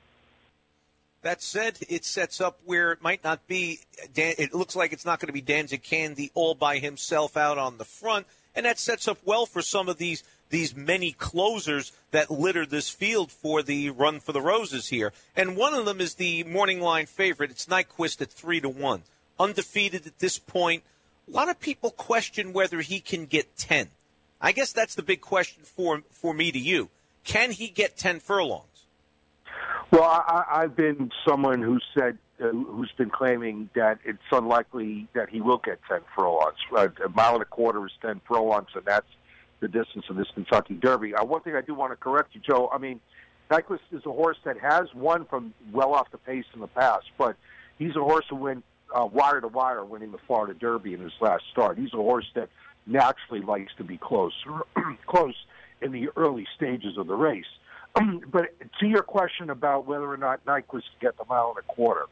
That said, it sets up where it might not be, it looks like it's not going to be Danzig Candy all by himself out on the front, and that sets up well for some of these these many closers that litter this field for the Run for the Roses here. And one of them is the morning line favorite. It's Nyquist at three to one. Undefeated at this point. A lot of people question whether he can get ten. I guess that's the big question for for me to you. Can he get ten furlongs? Well, I, I've been someone who said, uh, who's been claiming that it's unlikely that he will get ten furlongs. Uh, a mile and a quarter is ten furlongs, and that's the distance of this Kentucky Derby. Uh, one thing I do want to correct you, Joe. I mean, Nyquist is a horse that has won from well off the pace in the past, but he's a horse who went Uh, wire to wire, winning the Florida Derby in his last start. He's a horse that naturally likes to be close, close in the early stages of the race. But to your question about whether or not Nyquist can get the mile and a quarter,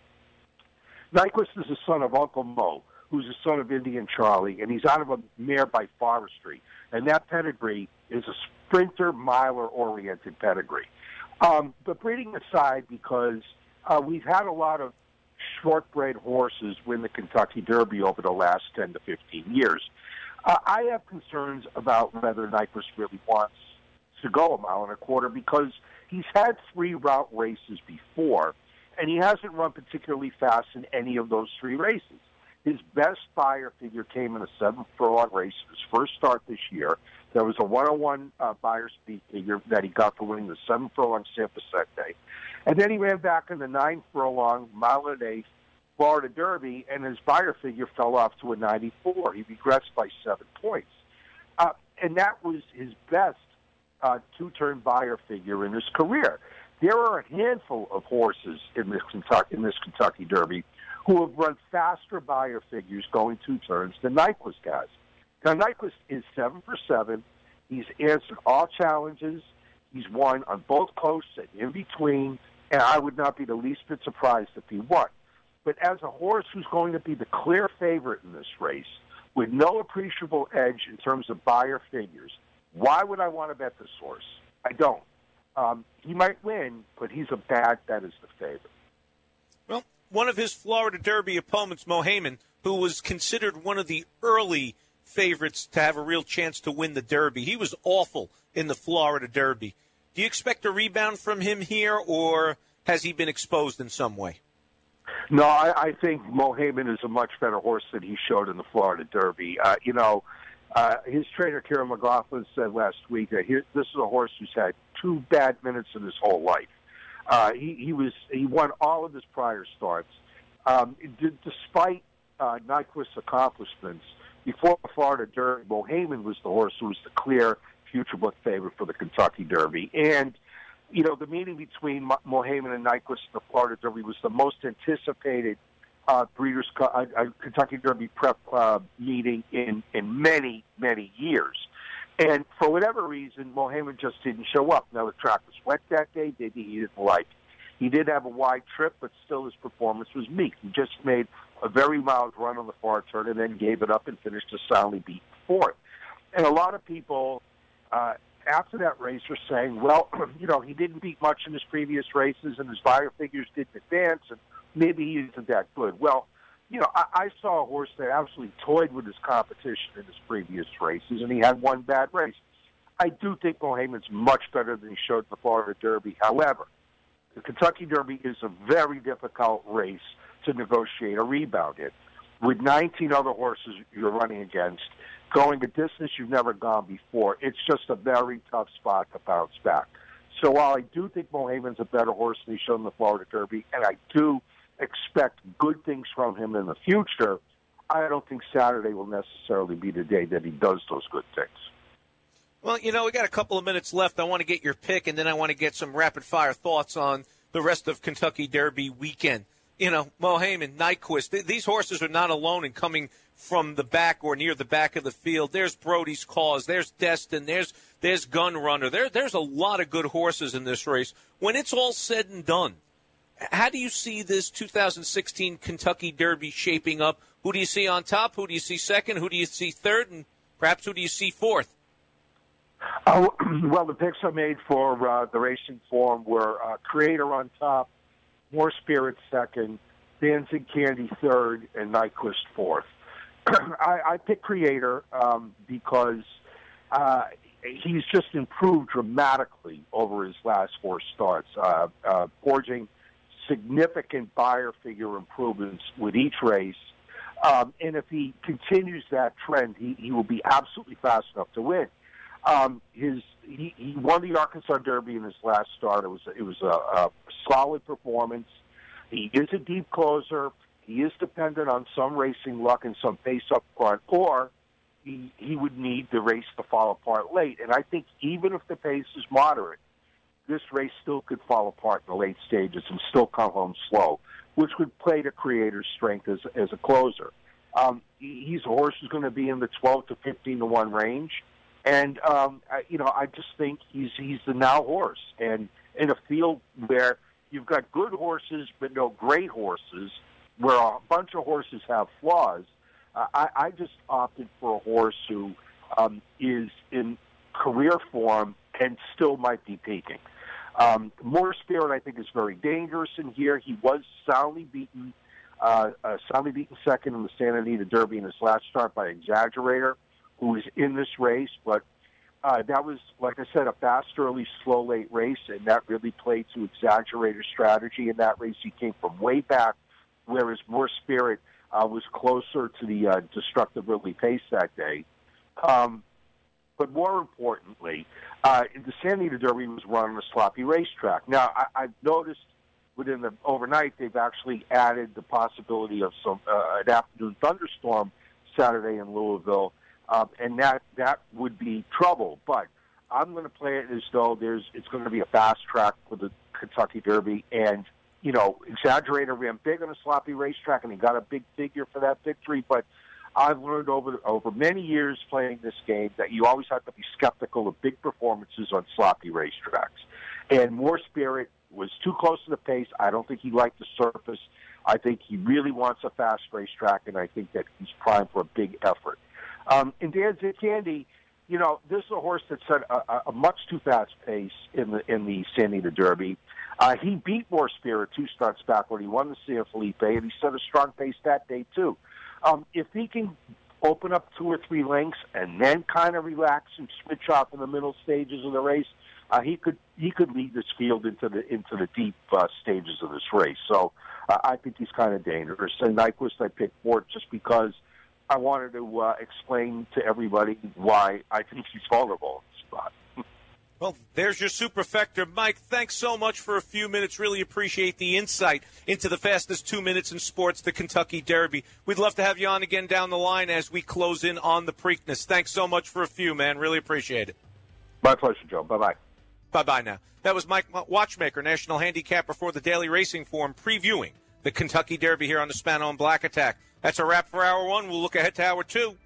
Nyquist is the son of Uncle Mo, who's the son of Indian Charlie, and he's out of a mare by Forestry. And that pedigree is a sprinter, miler-oriented pedigree. Um, but breeding aside, because uh, we've had a lot of short-bred horses win the Kentucky Derby over the last ten to fifteen years. Uh, I have concerns about whether Nyquist really wants to go a mile and a quarter, because he's had three route races before, and he hasn't run particularly fast in any of those three races. His best buyer figure came in a seven-furlong race, his first start this year. There was a one oh one uh, buyer speed figure that he got for winning the seven-furlong San Vicente. And then he ran back in the nine-furlong, mile and eighth Florida Derby, and his buyer figure fell off to a ninety-four. He regressed by seven points. Uh, and that was his best uh, two-turn buyer figure in his career. there are a handful of horses in this Kentucky, in this Kentucky Derby who have run faster Beyer figures going two turns than Nyquist has. Now, Nyquist is seven for seven. He's answered all challenges. He's won on both coasts and in between, and I would not be the least bit surprised if he won. But as a horse who's going to be the clear favorite in this race, with no appreciable edge in terms of Beyer figures, why would I want to bet this horse? I don't. Um, he might win, but he's a bad bet as the favorite. Well, one of his Florida Derby opponents, Mohaymen, who was considered one of the early favorites to have a real chance to win the Derby, he was awful in the Florida Derby. Do you expect a rebound from him here, or has he been exposed in some way? No, I, I think Mohaymen is a much better horse than he showed in the Florida Derby. Uh, you know, uh, his trainer, Kieran McLaughlin, said last week that he, this is a horse who's had two bad minutes in his whole life. Uh, he, he was he won all of his prior starts. Um, d- despite uh, Nyquist's accomplishments, before the Florida Derby, Mohaymen was the horse who was the clear future book favorite for the Kentucky Derby. And, you know, the meeting between Mohaymen and Nyquist in the Florida Derby was the most anticipated uh, Breeders' uh, uh, Kentucky Derby prep uh, meeting in, in many, many years. And for whatever reason, Mohaymen just didn't show up. Now, the track was wet that day. Maybe he didn't like it. He did have a wide trip, but still his performance was meek. He just made a very mild run on the far turn and then gave it up and finished a soundly beaten fourth. And a lot of people uh, after that race were saying, well, you know, he didn't beat much in his previous races and his Beyer figures didn't advance and maybe he isn't that good. Well, you know, I, I saw a horse that absolutely toyed with his competition in his previous races, and he had one bad race. I do think Mohaymen's much better than he showed in the Florida Derby. However, the Kentucky Derby is a very difficult race to negotiate a rebound in. With nineteen other horses you're running against, going a distance you've never gone before, it's just a very tough spot to bounce back. So while I do think Mohaymen's a better horse than he showed in the Florida Derby, and I do expect good things from him in the future, I don't think Saturday will necessarily be the day that he does those good things. Well, you know, we got a couple of minutes left. I want to get your pick, and then I want to get some rapid-fire thoughts on the rest of Kentucky Derby weekend. You know, Mohaymen, Nyquist, th- these horses are not alone in coming from the back or near the back of the field. There's Brody's Cause. There's Destin. There's there's Gun Runner. There, there's a lot of good horses in this race. When it's all said and done, how do you see this two thousand sixteen Kentucky Derby shaping up? Who do you see on top? Who do you see second? Who do you see third? And perhaps who do you see fourth? Uh, well, the picks I made for uh, the racing form were uh, Creator on top, More Spirit second, Danzig Candy third, and Nyquist fourth. I, I picked Creator um, because uh, he's just improved dramatically over his last four starts, uh, uh, forging significant Beyer figure improvements with each race. Um, and if he continues that trend, he, he will be absolutely fast enough to win. Um, his he, he won the Arkansas Derby in his last start. It was it was a, a solid performance. He is a deep closer. He is dependent on some racing luck and some pace up front, or he he would need the race to fall apart late. And I think even if the pace is moderate, this race still could fall apart in the late stages and still come home slow, which would play to Creator's strength as as a closer. Um, he's a horse who's going to be in the twelve to fifteen to one range. And, um, I, you know, I just think he's he's the now horse. And in a field where you've got good horses but no great horses, where a bunch of horses have flaws, uh, I, I just opted for a horse who um, is in career form and still might be peaking. Um, More Spirit, I think, is very dangerous in here. He was soundly beaten, uh, uh, soundly beaten second in the Santa Anita Derby in his last start by Exaggerator, who is in this race, but uh, that was, like I said, a fast early, slow late race, and that really played to Exaggerator's strategy in that race. He came from way back, whereas More Spirit uh, was closer to the uh, destructive early pace that day. Um, but more importantly, uh, the Santa Anita Derby was run on a sloppy racetrack. Now, I, I've noticed within the overnight they've actually added the possibility of some uh, an afternoon thunderstorm Saturday in Louisville. Um, and that that would be trouble. But I'm going to play it as though there's it's going to be a fast track for the Kentucky Derby and, you know, Exaggerator ran big on a sloppy racetrack, and he got a big figure for that victory. But I've learned over over many years playing this game that you always have to be skeptical of big performances on sloppy racetracks. And More Spirit was too close to the pace. I don't think he liked the surface. I think he really wants a fast racetrack, and I think that he's primed for a big effort. Um, and Dan Candy, you know, this is a horse that set a, a much too fast pace in the in the San Diego Derby. Uh, he beat More Spirit two starts back when he won the San Felipe, and he set a strong pace that day too. Um, if he can open up two or three lengths and then kind of relax and switch off in the middle stages of the race, uh, he could he could lead this field into the into the deep uh, stages of this race. So uh, I think he's kind of dangerous. And Nyquist I picked for just because I wanted to uh, explain to everybody why I think he's vulnerable in this spot. Well, there's your superfecta. Mike, thanks so much for a few minutes. Really appreciate the insight into the fastest two minutes in sports, the Kentucky Derby. We'd love to have you on again down the line as we close in on the Preakness. Thanks so much for a few, man. Really appreciate it. My pleasure, Joe. Bye-bye. Bye-bye now. That was Mike Watchmaker, national handicapper for the Daily Racing Form, previewing the Kentucky Derby here on the Spano and Black Attack. That's a wrap for hour one. We'll look ahead to hour two.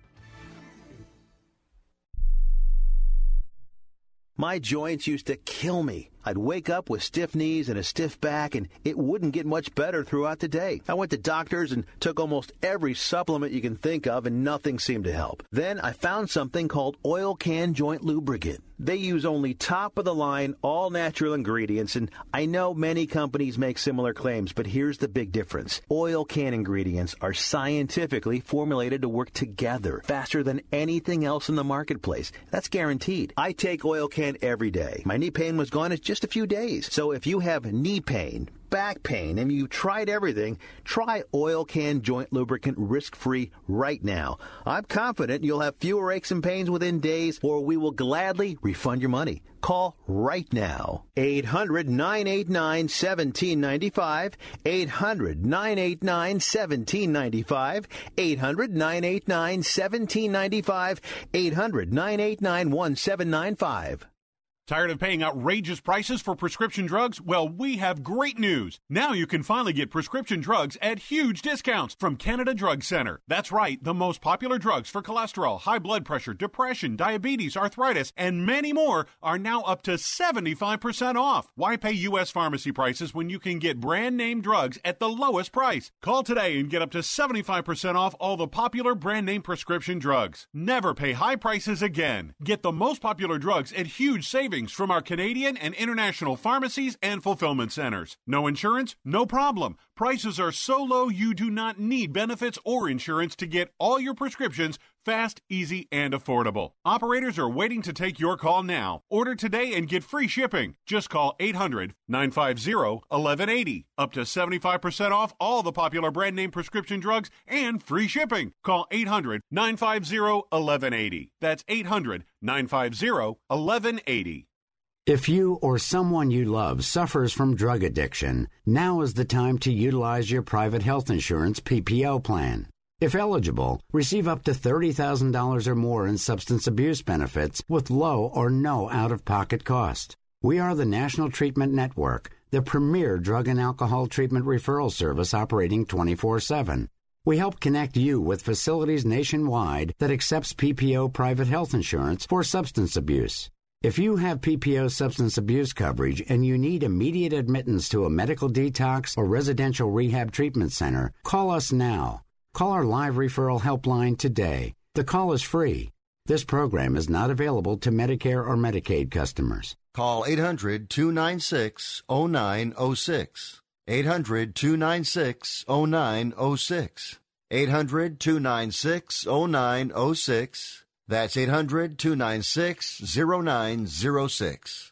My joints used to kill me. I'd wake up with stiff knees and a stiff back, and it wouldn't get much better throughout the day. I went to doctors and took almost every supplement you can think of, and nothing seemed to help. Then I found something called Oil Can Joint Lubricant. They use only top-of-the-line, all-natural ingredients, and I know many companies make similar claims, but here's the big difference. Oil Can ingredients are scientifically formulated to work together faster than anything else in the marketplace. That's guaranteed. I take Oil Can every day. My knee pain was gone in just a few days. So if you have knee pain, back pain, and you tried everything, try Oil Can Joint Lubricant risk-free right now. I'm confident you'll have fewer aches and pains within days, or we will gladly refund your money. Call right now. eight hundred, nine eight nine, one seven nine five. eight hundred, nine eight nine, one seven nine five. eight hundred, nine eight nine, one seven nine five. eight hundred, nine eight nine, one seven nine five. Tired of paying outrageous prices for prescription drugs? Well, we have great news. Now you can finally get prescription drugs at huge discounts from Canada Drug Center. That's right, the most popular drugs for cholesterol, high blood pressure, depression, diabetes, arthritis, and many more are now up to seventy-five percent off. Why pay U S pharmacy prices when you can get brand name drugs at the lowest price? Call today and get up to seventy-five percent off all the popular brand name prescription drugs. Never pay high prices again. Get the most popular drugs at huge savings from our Canadian and international pharmacies and fulfillment centers. No insurance? No problem. Prices are so low you do not need benefits or insurance to get all your prescriptions fast, easy, and affordable. Operators are waiting to take your call now. Order today and get free shipping. Just call eight hundred, nine five zero, one one eight zero. Up to seventy-five percent off all the popular brand name prescription drugs and free shipping. Call eight hundred, nine five zero, one one eight zero. That's eight hundred, nine five zero, one one eight zero. If you or someone you love suffers from drug addiction, now is the time to utilize your private health insurance P P O plan. If eligible, receive up to thirty thousand dollars or more in substance abuse benefits with low or no out-of-pocket cost. We are the National Treatment Network, the premier drug and alcohol treatment referral service operating twenty-four seven. We help connect you with facilities nationwide that accepts P P O private health insurance for substance abuse. If you have P P O substance abuse coverage and you need immediate admittance to a medical detox or residential rehab treatment center, call us now. Call our live referral helpline today. The call is free. This program is not available to Medicare or Medicaid customers. Call eight hundred, two nine six, zero nine zero six. eight hundred, two nine six, zero nine zero six. eight hundred, two nine six, zero nine zero six. That's eight hundred, two nine six, zero nine zero six.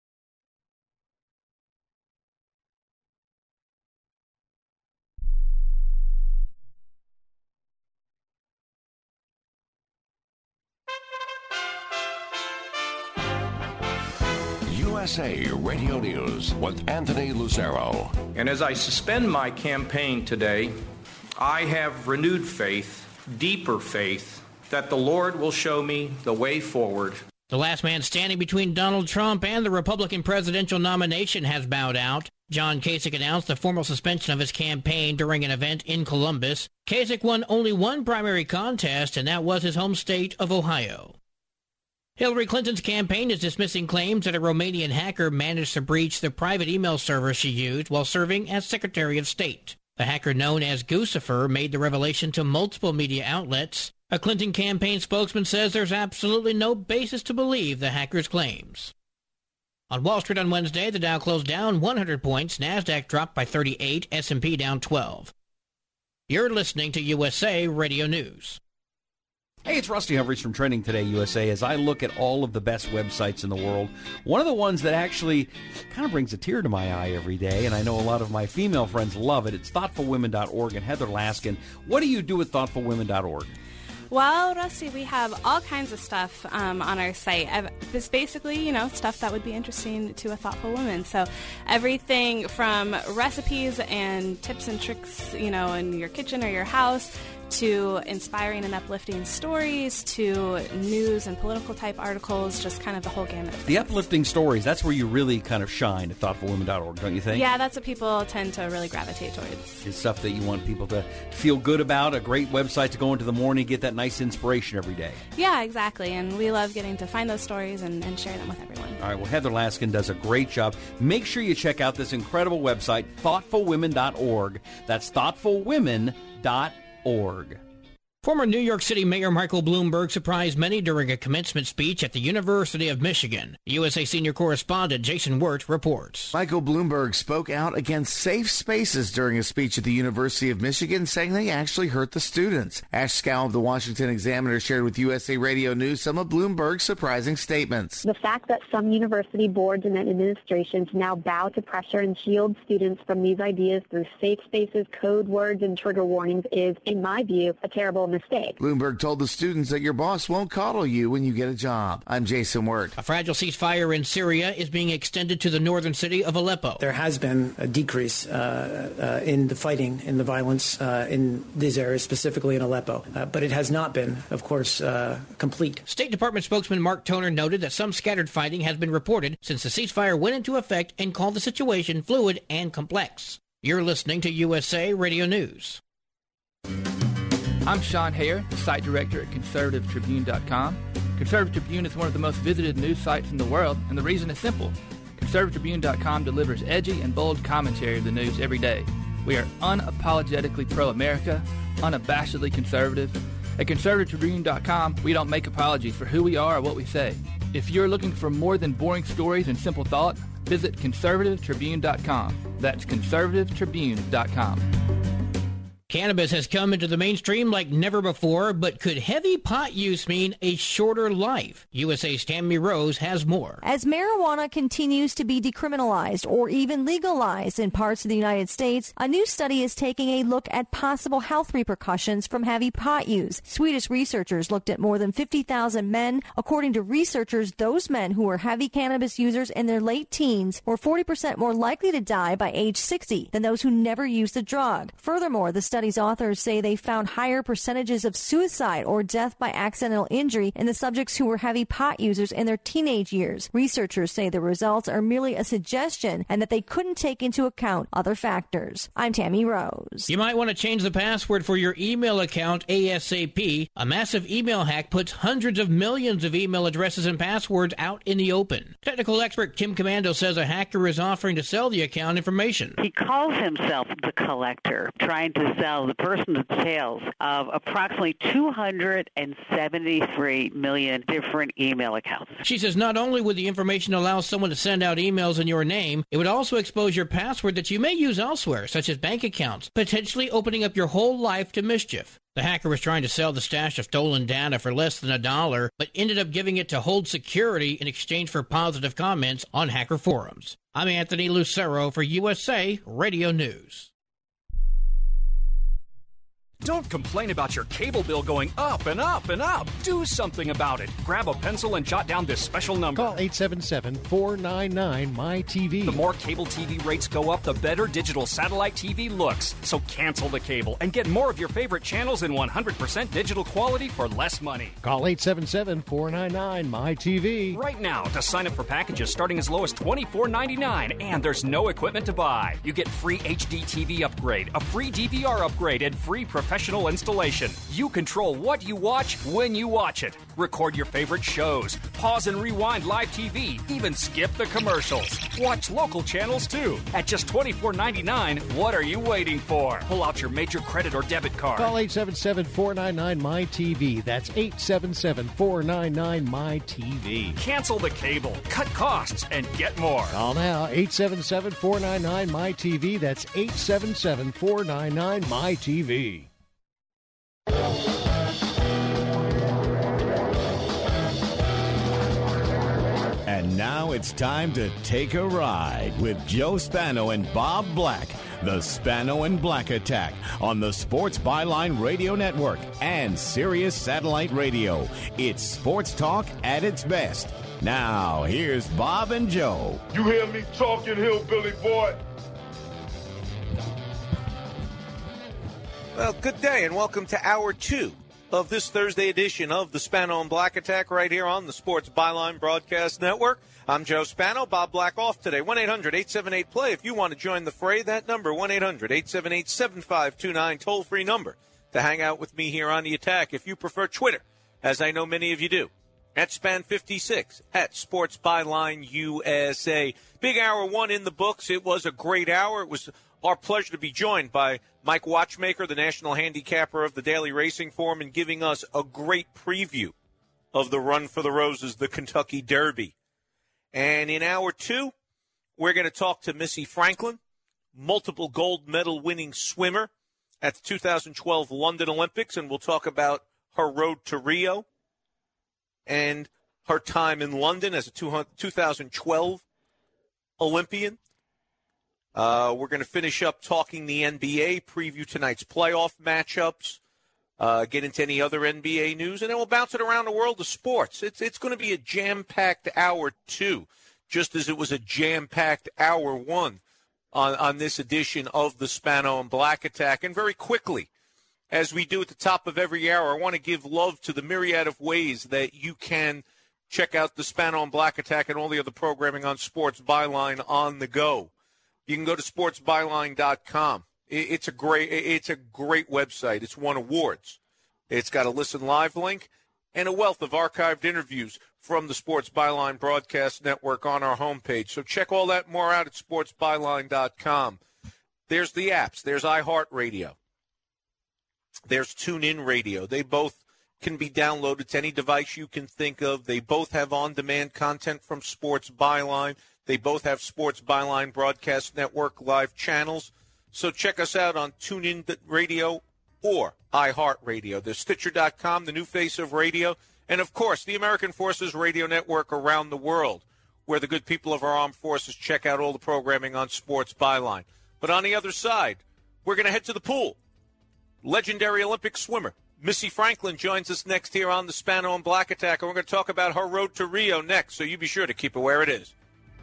U S A Radio News with Anthony Lucero. And as I suspend my campaign today, I have renewed faith, deeper faith, that the Lord will show me the way forward The last man standing between Donald Trump and the Republican presidential nomination has bowed out. John Kasich announced the formal suspension of his campaign during an event in Columbus. Kasich won only one primary contest, and that was his home state of Ohio. Hillary Clinton's campaign is dismissing claims that a Romanian hacker managed to breach the private email server she used while serving as Secretary of State. The hacker known as Guccifer made the revelation to multiple media outlets. A Clinton campaign spokesman says there's absolutely no basis to believe the hacker's claims. On Wall Street on Wednesday, the Dow closed down one hundred points, NASDAQ dropped by thirty-eight, S and P down twelve. You're listening to U S A Radio News. Hey, it's Rusty Humphries from Trending Today U S A. As I look at all of the best websites in the world, one of the ones that actually kind of brings a tear to my eye every day, and I know a lot of my female friends love it, it's thoughtful women dot org. And Heather Laskin, what do you do with thoughtful women dot org? Well, Rusty, we have all kinds of stuff um, on our site. I've, it's basically, you know, stuff that would be interesting to a thoughtful woman. So everything from recipes and tips and tricks, you know, in your kitchen or your house, to inspiring and uplifting stories, to news and political type articles, just kind of the whole gamut. The uplifting stories, that's where you really kind of shine at thoughtful women dot org, don't you think? Yeah, that's what people tend to really gravitate towards. It's stuff that you want people to feel good about, a great website to go into the morning, get that nice inspiration every day. Yeah, exactly, and we love getting to find those stories and, and share them with everyone. All right, well, Heather Laskin does a great job. Make sure you check out this incredible website, thoughtful women dot org. That's thoughtful women dot org. Former New York City Mayor Michael Bloomberg surprised many during a commencement speech at the University of Michigan. U S A senior correspondent Jason Wirt reports. Michael Bloomberg spoke out against safe spaces during a speech at the University of Michigan, saying they actually hurt the students. Ash Scow of the Washington Examiner shared with U S A Radio News some of Bloomberg's surprising statements. The fact that some university boards and administrations now bow to pressure and shield students from these ideas through safe spaces, code words, and trigger warnings is, in my view, a terrible mistake. Bloomberg told the students that your boss won't coddle you when you get a job. I'm Jason Wirt. A fragile ceasefire in Syria is being extended to the northern city of Aleppo. There has been a decrease uh, uh, in the fighting, in the violence uh, in these areas, specifically in Aleppo. Uh, but it has not been, of course, uh, complete. State Department spokesman Mark Toner noted that some scattered fighting has been reported since the ceasefire went into effect and called the situation fluid and complex. You're listening to U S A Radio News. I'm Sean Hayer, the site director at conservative tribune dot com. Conservative Tribune is one of the most visited news sites in the world, and the reason is simple. conservative tribune dot com delivers edgy and bold commentary of the news every day. We are unapologetically pro-America, unabashedly conservative. At conservative tribune dot com, we don't make apologies for who we are or what we say. If you're looking for more than boring stories and simple thought, visit conservative tribune dot com. That's conservative tribune dot com. Cannabis has come into the mainstream like never before, but could heavy pot use mean a shorter life? U S A's Tammy Rose has more. As marijuana continues to be decriminalized or even legalized in parts of the United States, a new study is taking a look at possible health repercussions from heavy pot use. Swedish researchers looked at more than fifty thousand men. According to researchers, those men who were heavy cannabis users in their late teens were forty percent more likely to die by age sixty than those who never used the drug. Furthermore, the study Study's authors say they found higher percentages of suicide or death by accidental injury in the subjects who were heavy pot users in their teenage years. Researchers say the results are merely a suggestion and that they couldn't take into account other factors. I'm Tammy Rose. You might want to change the password for your email account ASAP. A massive email hack puts hundreds of millions of email addresses and passwords out in the open. Technical expert Kim Commando says a hacker is offering to sell the account information. He calls himself the collector, trying to sell the personal details of approximately two hundred seventy-three million different email accounts. She says not only would the information allow someone to send out emails in your name, it would also expose your password that you may use elsewhere, such as bank accounts, potentially opening up your whole life to mischief. The hacker was trying to sell the stash of stolen data for less than a dollar, but ended up giving it to Hold Security in exchange for positive comments on hacker forums. I'm Anthony Lucero for U S A Radio News. Don't complain about your cable bill going up and up and up. Do something about it. Grab a pencil and jot down this special number. Call eight seven seven, four nine nine, M Y T V. The more cable T V rates go up, the better digital satellite T V looks. So cancel the cable and get more of your favorite channels in one hundred percent digital quality for less money. Call eight seven seven, four nine nine, M Y T V. Right now to sign up for packages starting as low as twenty-four ninety-nine, and there's no equipment to buy. You get free H D T V upgrade, a free D V R upgrade, and free professional installation. You control what you watch when you watch it. Record your favorite shows, pause and rewind live T V, even skip the commercials. Watch local channels too. At just twenty-four ninety-nine, what are you waiting for? Pull out your major credit or debit card. Call eight seven seven, four nine nine, M Y T V. That's eight seven seven, four nine nine, M Y T V. Cancel the cable, cut costs, and get more. Call now, eight seven seven, four nine nine, M Y T V. That's eight seven seven, four nine nine, M Y T V. And now it's time to take a ride with Joe Spano and Bob Black. The Spano and Black Attack on the Sports Byline Radio Network and Sirius Satellite Radio. It's sports talk at its best. Now, here's Bob and Joe. You hear me talking, hillbilly boy? Well, good day and welcome to hour two of this Thursday edition of the Spano and Black Attack right here on the Sports Byline Broadcast Network. I'm Joe Spano, Bob Black off today. one eight hundred, eight seven eight, play if you want to join the fray. That number, one eight hundred, eight seven eight, seven five two nine, toll-free number to hang out with me here on the attack. If you prefer Twitter, as I know many of you do, at Span fifty-six, at Sports Byline U S A. Big hour one in the books. It was a great hour. It was our pleasure to be joined by Mike Watchmaker, the national handicapper of the Daily Racing Form, and giving us a great preview of the Run for the Roses, the Kentucky Derby. And in hour two, we're going to talk to Missy Franklin, multiple gold medal winning swimmer at the two thousand twelve London Olympics, and we'll talk about her road to Rio and her time in London as a two thousand twelve Olympian. Uh, we're going to finish up talking the N B A, preview tonight's playoff matchups, uh, get into any other N B A news, and then we'll bounce it around the world of sports. It's it's going to be a jam-packed hour two, just as it was a jam-packed hour one on, on this edition of the Spano and Black Attack. And very quickly, as we do at the top of every hour, I want to give love to the myriad of ways that you can check out the Spano and Black Attack and all the other programming on Sports Byline on the go. You can go to sports byline dot com. It's a great it's a great website. It's won awards. It's got a listen live link and a wealth of archived interviews from the Sports Byline Broadcast Network on our homepage. So check all that more out at sports byline dot com. There's the apps. There's iHeartRadio. There's TuneIn Radio. They both can be downloaded to any device you can think of. They both have on-demand content from Sports Byline. They both have Sports Byline Broadcast Network live channels. So check us out on TuneIn Radio or iHeartRadio. There's Stitcher dot com, the new face of radio. And, of course, the American Forces Radio Network around the world, where the good people of our armed forces check out all the programming on Sports Byline. But on the other side, we're going to head to the pool. Legendary Olympic swimmer Missy Franklin joins us next here on the Spano and Black Attack. And we're going to talk about her road to Rio next, so you be sure to keep it where it is.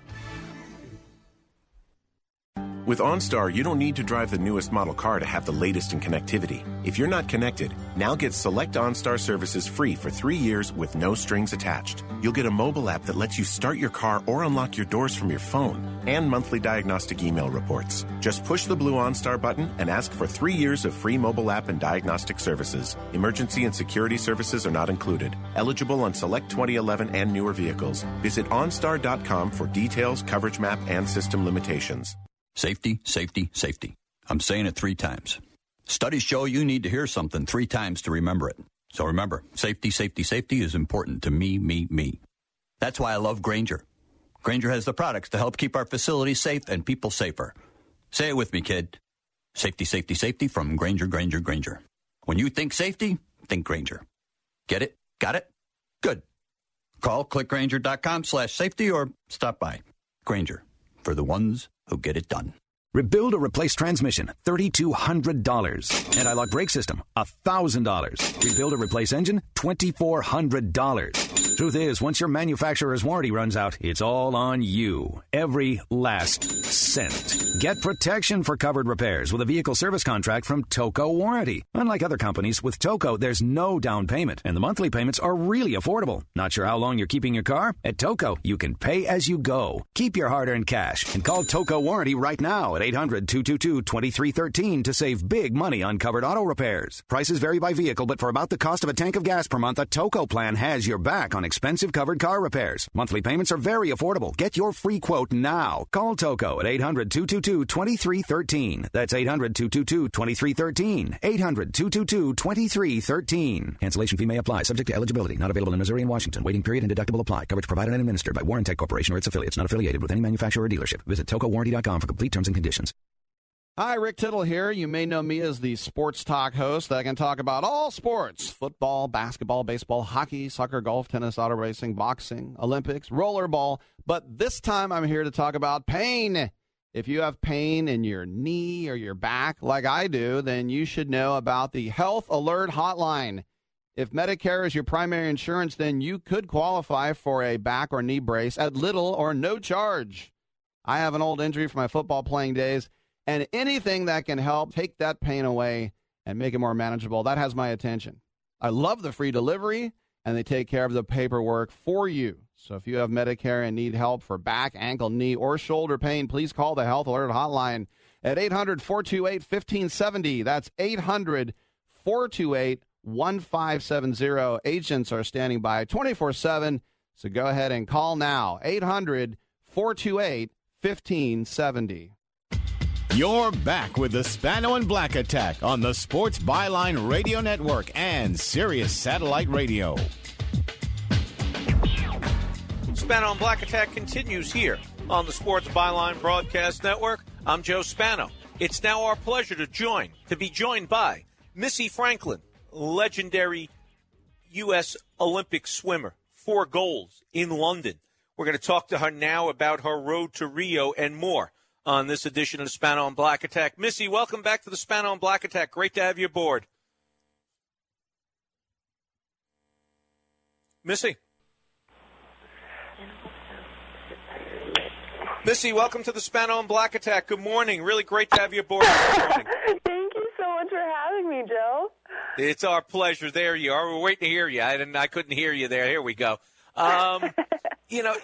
With OnStar, you don't need to drive the newest model car to have the latest in connectivity. If you're not connected, now get select OnStar services free for three years with no strings attached. You'll get a mobile app that lets you start your car or unlock your doors from your phone, and monthly diagnostic email reports. Just push the blue OnStar button and ask for three years of free mobile app and diagnostic services. Emergency and security services are not included. Eligible on select twenty eleven and newer vehicles. Visit OnStar dot com for details, coverage map, and system limitations. Safety, safety, safety. I'm saying it three times. Studies show you need to hear something three times to remember it. So remember, safety, safety, safety is important to me, me, me. That's why I love Grainger. Grainger has the products to help keep our facilities safe and people safer. Say it with me, kid. Safety, safety, safety from Grainger, Grainger, Grainger. When you think safety, think Grainger. Get it? Got it? Good. Call click grainger dot com slash safety or stop by. Grainger, for the ones who get it done. Rebuild or replace transmission, three thousand two hundred dollars. Anti-lock brake system, one thousand dollars. Rebuild or replace engine, two thousand four hundred dollars. Truth is, once your manufacturer's warranty runs out, it's all on you. Every last cent. Get protection for covered repairs with a vehicle service contract from Toco Warranty. Unlike other companies, with Toco, there's no down payment, and the monthly payments are really affordable. Not sure how long you're keeping your car? At Toco, you can pay as you go. Keep your hard-earned cash and call Toco Warranty right now at eight hundred, two two two, two three one three to save big money on covered auto repairs. Prices vary by vehicle, but for about the cost of a tank of gas per month, a Toco plan has your back on expensive covered car repairs. Monthly payments are very affordable. Get your free quote now. Call Toco at eight hundred, two two two, two three one three. That's eight hundred, two two two, two three one three. eight hundred, two two two, two three one three. Cancellation fee may apply, subject to eligibility. Not available in Missouri and Washington. Waiting period and deductible apply. Coverage provided and administered by Warrantech Corporation or its affiliates. Not affiliated with any manufacturer or dealership. Visit toco warranty dot com for complete terms and conditions. Hi, Rick Tittle here. You may know me as the sports talk host that can talk about all sports: football, basketball, baseball, hockey, soccer, golf, tennis, auto racing, boxing, Olympics, rollerball. But this time I'm here to talk about pain. If you have pain in your knee or your back like I do, then you should know about the Health Alert Hotline. If Medicare is your primary insurance, then you could qualify for a back or knee brace at little or no charge. I have an old injury from my football playing days, and anything that can help take that pain away and make it more manageable, that has my attention. I love the free delivery, and they take care of the paperwork for you. So if you have Medicare and need help for back, ankle, knee, or shoulder pain, please call the Health Alert Hotline at eight hundred, four two eight, one five seven zero. That's eight hundred, four two eight, one five seven zero. Agents are standing by twenty-four seven, so go ahead and call now. eight hundred, four two eight, one five seven zero. You're back with the Spano and Black Attack on the Sports Byline Radio Network and Sirius Satellite Radio. Spano and Black Attack continues here on the Sports Byline Broadcast Network. I'm Joe Spano. It's now our pleasure to join, to be joined by Missy Franklin, legendary U S Olympic swimmer, four golds in London. We're going to talk to her now about her road to Rio and more on this edition of the Spano and Black Attack. Missy, welcome back to the Spano and Black Attack. Great to have you aboard. Missy. Missy, welcome to the Spano and Black Attack. Good morning. Really great to have you aboard this morning. Thank you so much for having me, Joe. It's our pleasure. There you are. We're waiting to hear you. I didn't. I couldn't hear you there. Here we go. Um, you know,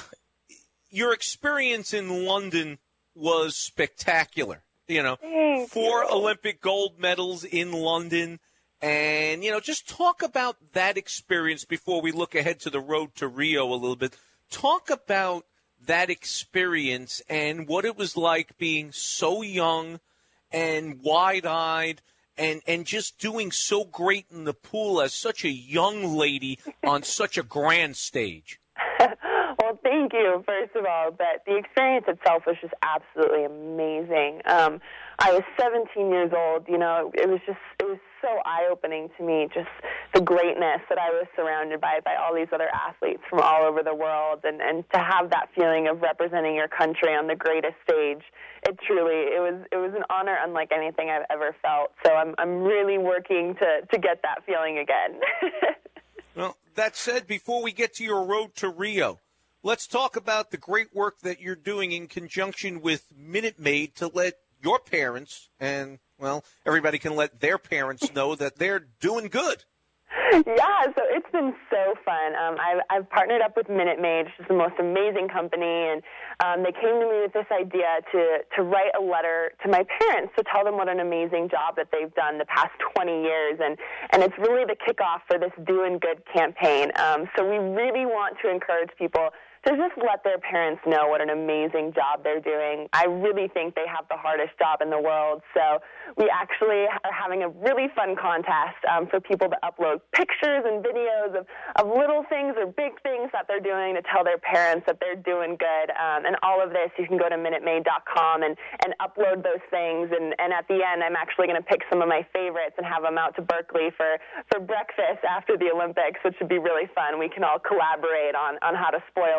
your experience in London was spectacular. You know, Thank four you. Olympic gold medals in London. And, you know, just talk about that experience before we look ahead to the road to Rio a little bit. Talk about that experience and what it was like being so young and wide-eyed and, and just doing so great in the pool as such a young lady on such a grand stage. Well, thank you, first of all. But the experience itself was just absolutely amazing. Um, I was seventeen years old. You know, it was just, it was so eye-opening to me, just the greatness that I was surrounded by, by all these other athletes from all over the world. And, and to have that feeling of representing your country on the greatest stage, it truly, it was, it was an honor unlike anything I've ever felt. So I'm, I'm really working to, to get that feeling again. Well, that said, before we get to your road to Rio, let's talk about the great work that you're doing in conjunction with Minute Maid to let your parents and, well, everybody can let their parents know that they're doing good. Yeah, so it's been so fun. Um, I've, I've partnered up with Minute Maid, which is the most amazing company, and um, they came to me with this idea to, to write a letter to my parents to tell them what an amazing job that they've done the past twenty years, and, and it's really the kickoff for this Doing Good campaign. Um, so we really want to encourage people to just let their parents know what an amazing job they're doing. I really think they have the hardest job in the world. So we actually are having a really fun contest um, for people to upload pictures and videos of, of little things or big things that they're doing to tell their parents that they're doing good. Um, and all of this, you can go to minute maid dot com and, and upload those things. And, and at the end, I'm actually going to pick some of my favorites and have them out to Berkeley for, for breakfast after the Olympics, which should be really fun. We can all collaborate on, on how to spoil our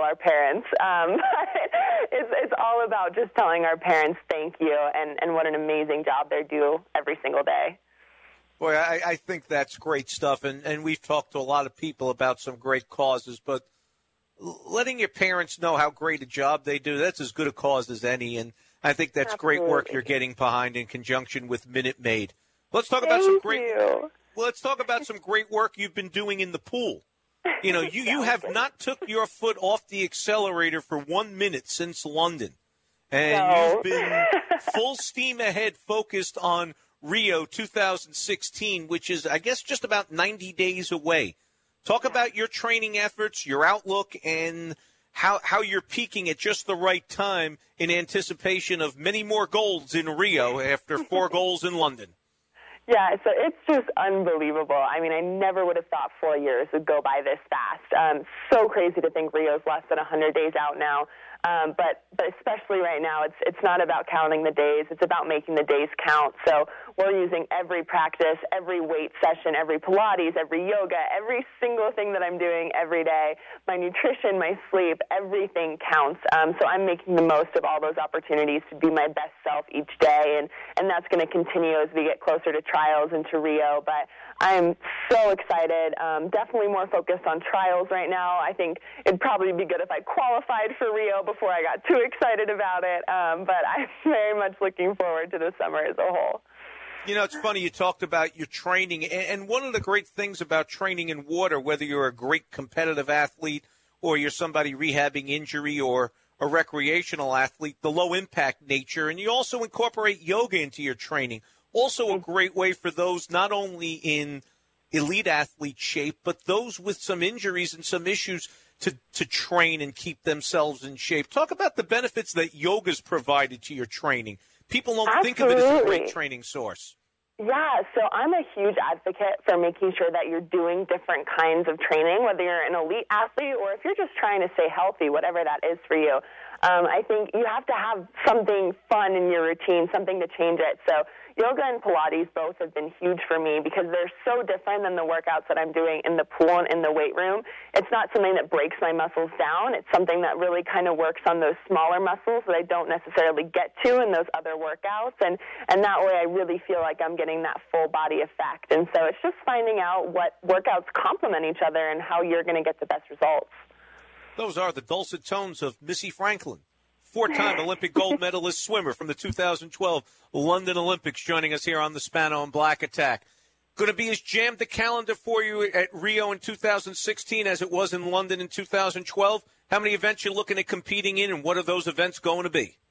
our parents. Um, it's, it's all about just telling our parents thank you and, and what an amazing job they do every single day. Boy, I, I think that's great stuff, and, and we've talked to a lot of people about some great causes, but letting your parents know how great a job they do, that's as good a cause as any, and I think that's Absolutely. Great work you're getting behind in conjunction with Minute Maid. Let's talk about Thank some great you. Well, let's talk about some great work you've been doing in the pool. You know, you, you have not took your foot off the accelerator for one minute since London, and no. you've been full steam ahead focused on Rio two thousand sixteen, which is, I guess, just about ninety days away. Talk about your training efforts, your outlook, and how how you're peaking at just the right time in anticipation of many more golds in Rio after four goals in London. Yeah, so it's just unbelievable. I mean, I never would have thought four years would go by this fast. Um, so crazy to think Rio's less than one hundred days out now. Um, but but especially right now, it's it's not about counting the days. It's about making the days count. So we're using every practice, every weight session, every Pilates, every yoga, every single thing that I'm doing every day. My nutrition, my sleep, everything counts. Um, so I'm making the most of all those opportunities to be my best self each day, and, and that's going to continue as we get closer to trials and to Rio. But I'm so excited. Um, definitely more focused on trials right now. I think it'd probably be good if I qualified for Rio before I got too excited about it. Um, but I'm very much looking forward to the summer as a whole. You know, it's funny you talked about your training, and one of the great things about training in water, whether you're a great competitive athlete or you're somebody rehabbing injury or a recreational athlete, the low-impact nature, and you also incorporate yoga into your training. Also a great way for those not only in elite athlete shape, but those with some injuries and some issues to, to train and keep themselves in shape. Talk about the benefits that yoga's provided to your training. People don't Absolutely. think of it as a great training source. Yeah, so I'm a huge advocate for making sure that you're doing different kinds of training, whether you're an elite athlete or if you're just trying to stay healthy, whatever that is for you. Um, I think you have to have something fun in your routine, something to change it. So yoga and Pilates both have been huge for me because they're so different than the workouts that I'm doing in the pool and in the weight room. It's not something that breaks my muscles down. It's something that really kind of works on those smaller muscles that I don't necessarily get to in those other workouts. And, and that way I really feel like I'm getting that full body effect. And so it's just finding out what workouts complement each other and how you're going to get the best results. Those are the dulcet tones of Missy Franklin, four-time Olympic gold medalist swimmer from the two thousand twelve London Olympics, joining us here on the Spano and Black Attack. Going to be as jammed the calendar for you at Rio in two thousand sixteen as it was in London in two thousand twelve. How many events you're looking at competing in, and what are those events going to be?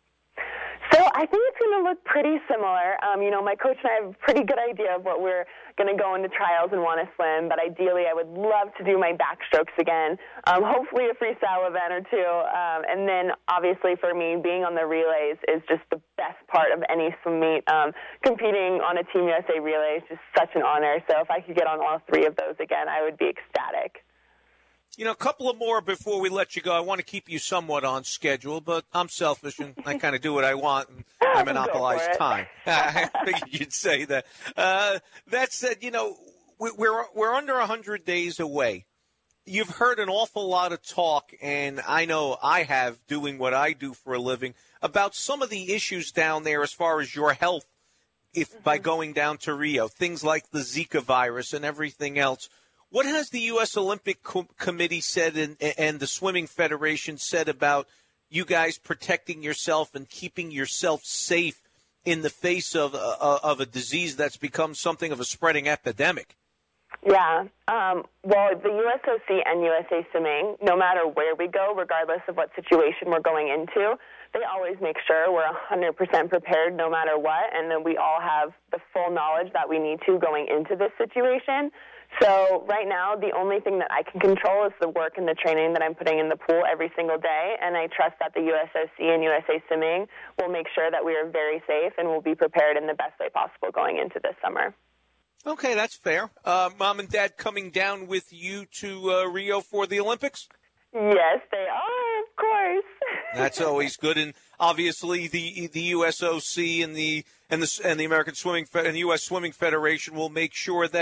So I think it's going to look pretty similar. Um, you know, my coach and I have a pretty good idea of what we're going to go into trials and want to swim, but ideally I would love to do my backstrokes again, um, hopefully a freestyle event or two. Um, and then obviously for me, being on the relays is just the best part of any swim meet. Um, competing on a Team U S A relay is just such an honor. So if I could get on all three of those again, I would be ecstatic. You know, a couple of more before we let you go. I want to keep you somewhat on schedule, but I'm selfish and I kind of do what I want and I monopolize time. I figured you'd say that. Uh, that said, you know, we're we're under one hundred days away. You've heard an awful lot of talk, and I know I have, doing what I do for a living, about some of the issues down there as far as your health if mm-hmm. by going down to Rio, things like the Zika virus and everything else. What has the U S Olympic Co- Committee said and, and the Swimming Federation said about you guys protecting yourself and keeping yourself safe in the face of, uh, of a disease that's become something of a spreading epidemic? Yeah. Um, well, the U S O C and U S A Swimming, no matter where we go, regardless of what situation we're going into, they always make sure we're one hundred percent prepared no matter what, and then we all have the full knowledge that we need to going into this situation. So right now, the only thing that I can control is the work and the training that I'm putting in the pool every single day, and I trust that the U S O C and U S A Swimming will make sure that we are very safe and will be prepared in the best way possible going into this summer. Okay, that's fair. Uh, Mom and Dad coming down with you to uh, Rio for the Olympics? Yes, they are, of course. That's always good, and obviously the the U S O C and the and the and the American Swimming and the U S Swimming Federation will make sure that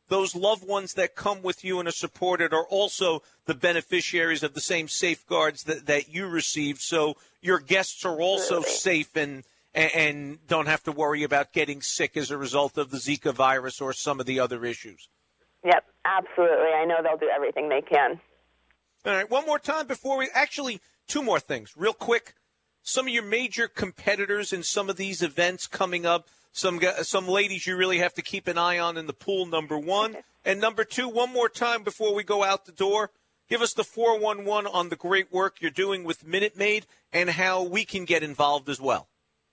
those loved ones that come with you and are supported are also the beneficiaries of the same safeguards that, that you received. So your guests are also safe and, and and don't have to worry about getting sick as a result of the Zika virus or some of the other issues. Yep, absolutely. I know they'll do everything they can. All right, one more time before we – actually, two more things. Real quick, some of your major competitors in some of these events coming up, some some ladies you really have to keep an eye on in the pool, number one. And number two, one more time before we go out the door, give us the four one one on the great work you're doing with Minute Maid and how we can get involved as well.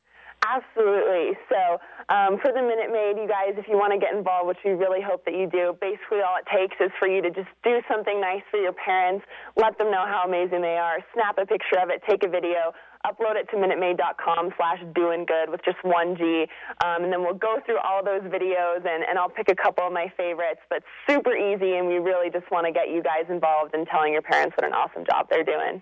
Absolutely. So um, for the Minute Maid, you guys, if you want to get involved, which we really hope that you do, basically all it takes is for you to just do something nice for your parents, let them know how amazing they are, snap a picture of it, take a video, upload it to minutemaid.com slash doing good with just one G, um, and then we'll go through all those videos, and, and I'll pick a couple of my favorites, but super easy, and we really just want to get you guys involved in telling your parents what an awesome job they're doing.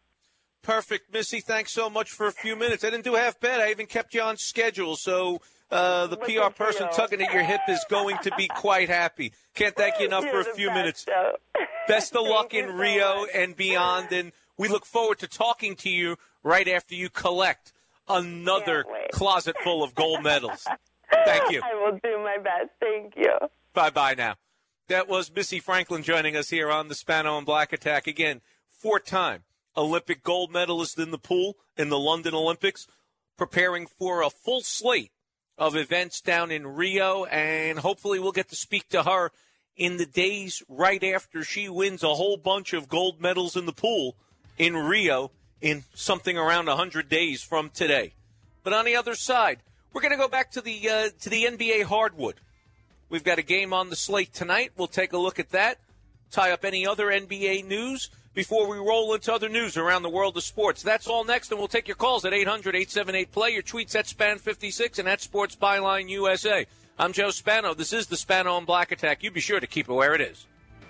Perfect. Missy, thanks so much for a few minutes. I didn't do half bad. I even kept you on schedule, so uh, the P R person tugging at your hip is going to be quite happy. Can't thank you enough for a few minutes. Best of luck in Rio and beyond, and we look forward to talking to you right after you collect another closet full of gold medals. Thank you. I will do my best. Thank you. Bye-bye now. That was Missy Franklin joining us here on the Spano and Black Attack. Again, four-time Olympic gold medalist in the pool in the London Olympics, preparing for a full slate of events down in Rio, and hopefully we'll get to speak to her in the days right after she wins a whole bunch of gold medals in the pool in Rio in something around one hundred days from today. But on the other side, we're going to go back to the uh, to the N B A hardwood. We've got a game on the slate tonight. We'll take a look at that, tie up any other N B A news before we roll into other news around the world of sports. That's all next, and we'll take your calls at eight hundred, eight seven eight, play, your tweets at span fifty-six and at Sports Byline U S A. I'm Joe Spano. This is the Spano and Black Attack. You be sure to keep it where it is.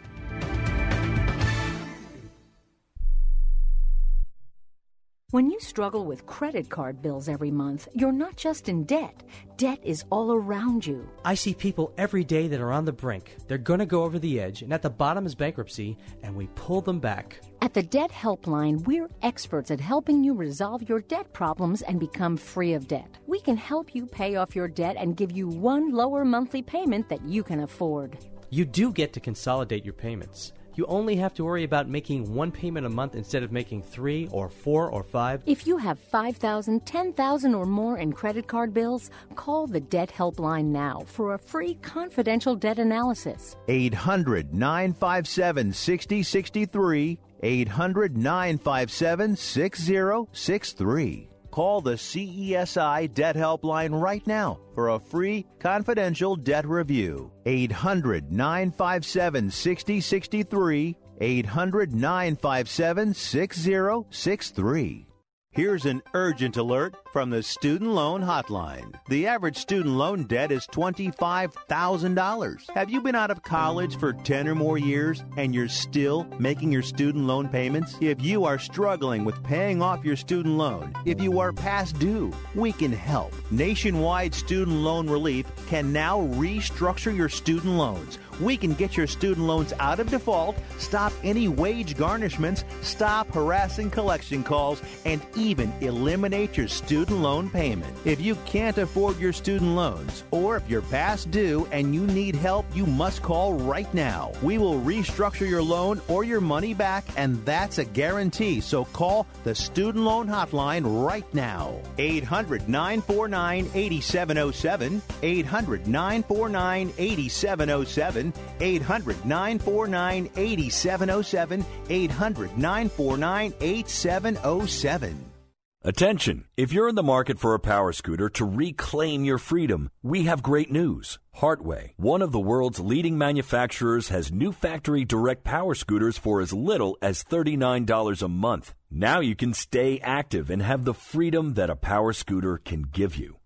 When you struggle with credit card bills every month, you're not just in debt. Debt is all around you. I see people every day that are on the brink. They're going to go over the edge, and at the bottom is bankruptcy, and we pull them back. At the Debt Helpline, we're experts at helping you resolve your debt problems and become free of debt. We can help you pay off your debt and give you one lower monthly payment that you can afford. You do get to consolidate your payments. You only have to worry about making one payment a month instead of making three or four or five. If you have five thousand dollars, ten thousand dollars or more in credit card bills, call the Debt Helpline now for a free confidential debt analysis. eight hundred, nine five seven, six zero six three. eight hundred, nine five seven, six zero six three. Call the C E S I Debt Helpline right now for a free confidential debt review. eight hundred, nine five seven, six zero six three. eight hundred, nine five seven, six zero six three. Here's an urgent alert from the Student Loan Hotline. The average student loan debt is twenty-five thousand dollars. Have you been out of college for ten or more years and you're still making your student loan payments? If you are struggling with paying off your student loan, if you are past due, we can help. Nationwide Student Loan Relief can now restructure your student loans. We can get your student loans out of default, stop any wage garnishments, stop harassing collection calls, and even eliminate your student loan payment. If you can't afford your student loans, or if you're past due and you need help, you must call right now. We will restructure your loan or your money back, and that's a guarantee. So call the Student Loan Hotline right now. eight hundred, nine four nine, eight seven zero seven. eight hundred, nine four nine, eight seven zero seven. eight hundred, nine four nine, eight seven zero seven. eight hundred, nine four nine, eight seven zero seven. Attention! If you're in the market for a power scooter to reclaim your freedom, we have great news. Hartway, one of the world's leading manufacturers, has new factory direct power scooters for as little as thirty-nine dollars a month. Now you can stay active and have the freedom that a power scooter can give you.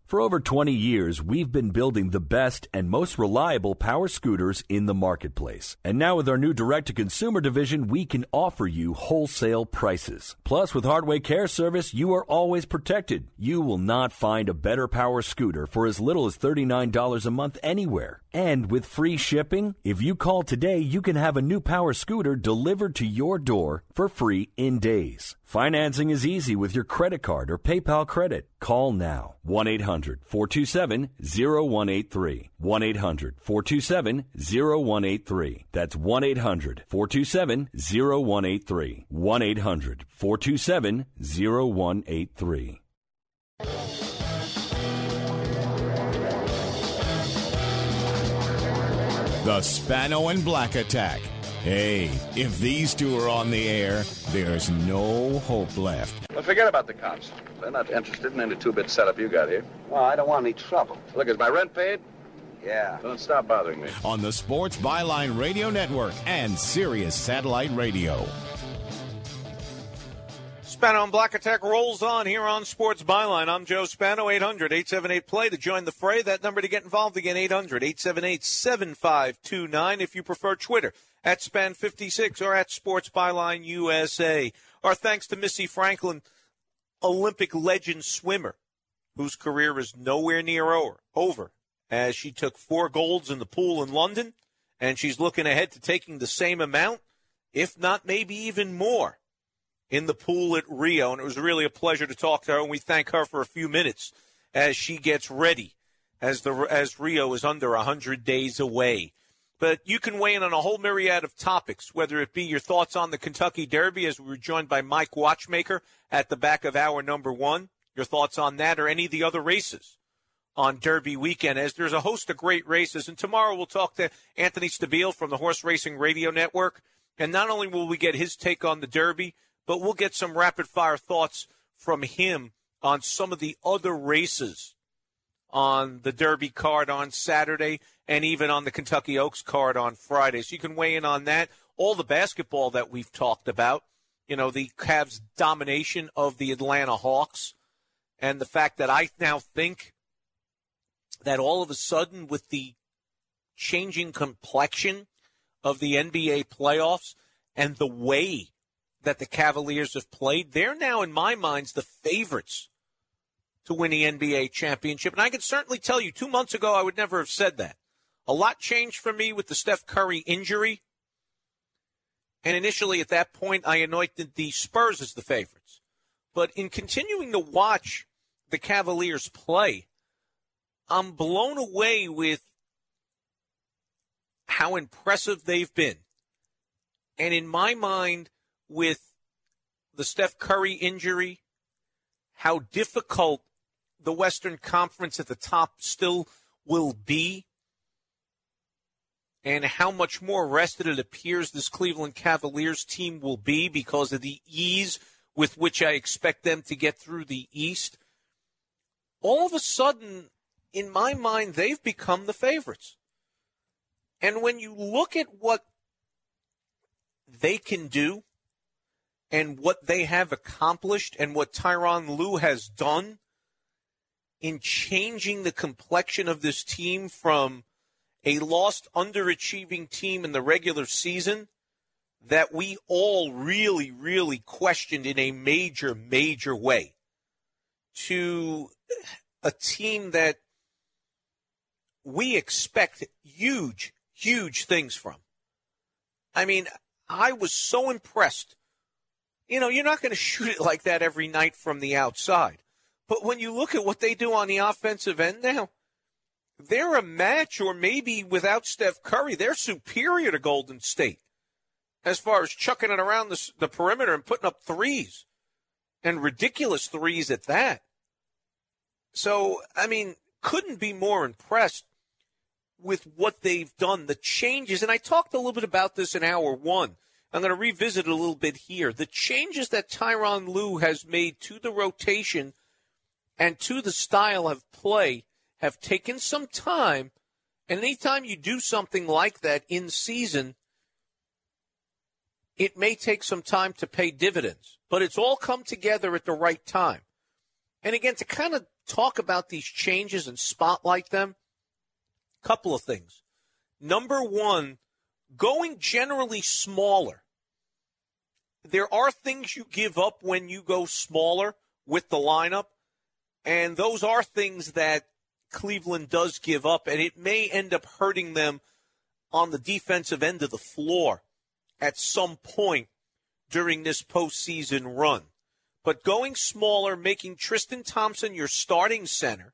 For over twenty years, we've been building the best and most reliable power scooters in the marketplace. And now with our new direct-to-consumer division, we can offer you wholesale prices. Plus, with Hardway Care Service, you are always protected. You will not find a better power scooter for as little as thirty-nine dollars a month anywhere. And with free shipping, if you call today, you can have a new power scooter delivered to your door for free in days. Financing is easy with your credit card or PayPal credit. Call now. one eight hundred four two seven zero one eight three. one eight hundred four two seven zero one eight three. That's one eight hundred four two seven zero one eight three. one eight hundred four two seven zero one eight three. The Spano and Black Attack. Hey, if these two are on the air, there's no hope left. Well, forget about the cops. They're not interested in any two-bit setup you got here. Well, I don't want any trouble. Look, is my rent paid? Yeah. Don't stop bothering me. On the Sports Byline Radio Network and Sirius Satellite Radio. Spano and Black Attack rolls on here on Sports Byline. I'm Joe Spano, eight hundred eight seven eight play to join the fray. That number to get involved again, eight hundred eight seven eight seven five two nine. If you prefer Twitter, at Span fifty-six or at Sports Byline U S A. Our thanks to Missy Franklin, Olympic legend swimmer, whose career is nowhere near over, as she took four golds in the pool in London, and she's looking ahead to taking the same amount, if not maybe even more, in the pool at Rio. And it was really a pleasure to talk to her, and we thank her for a few minutes as she gets ready, as the as Rio is under one hundred days away. But you can weigh in on a whole myriad of topics, whether it be your thoughts on the Kentucky Derby, as we were joined by Mike Watchmaker at the back of hour number one, your thoughts on that or any of the other races on Derby weekend, as there's a host of great races. And tomorrow we'll talk to Anthony Stabile from the Horse Racing Radio Network. And not only will we get his take on the Derby, but we'll get some rapid-fire thoughts from him on some of the other races on the Derby card on Saturday and even on the Kentucky Oaks card on Friday. So you can weigh in on that. All the basketball that we've talked about, you know, the Cavs' domination of the Atlanta Hawks, and the fact that I now think that all of a sudden with the changing complexion of the N B A playoffs and the way that the Cavaliers have played, they're now, in my mind, the favorites to win the N B A championship. And I can certainly tell you, two months ago, I would never have said that. A lot changed for me with the Steph Curry injury. And initially, at that point, I anointed the Spurs as the favorites. But in continuing to watch the Cavaliers play, I'm blown away with how impressive they've been. And in my mind, with the Steph Curry injury, how difficult the Western Conference at the top still will be, and how much more rested it appears this Cleveland Cavaliers team will be because of the ease with which I expect them to get through the East. All of a sudden, in my mind, they've become the favorites. And when you look at what they can do and what they have accomplished and what Tyronn Lue has done in changing the complexion of this team from a lost, underachieving team in the regular season that we all really, really questioned in a major, major way, to a team that we expect huge, huge things from. I mean, I was so impressed. You know, you're not going to shoot it like that every night from the outside. But when you look at what they do on the offensive end now, they're a match, or maybe without Steph Curry, they're superior to Golden State as far as chucking it around the, the perimeter and putting up threes, and ridiculous threes at that. So, I mean, couldn't be more impressed with what they've done, the changes. And I talked a little bit about this in hour one. I'm going to revisit it a little bit here. The changes that Tyronn Lue has made to the rotation and to the style of play have taken some time, and anytime you do something like that in season, it may take some time to pay dividends. But it's all come together at the right time. And again, to kind of talk about these changes and spotlight them, a couple of things. Number one, going generally smaller. There are things you give up when you go smaller with the lineup, and those are things that Cleveland does give up, and it may end up hurting them on the defensive end of the floor at some point during this postseason run. But going smaller, making Tristan Thompson your starting center,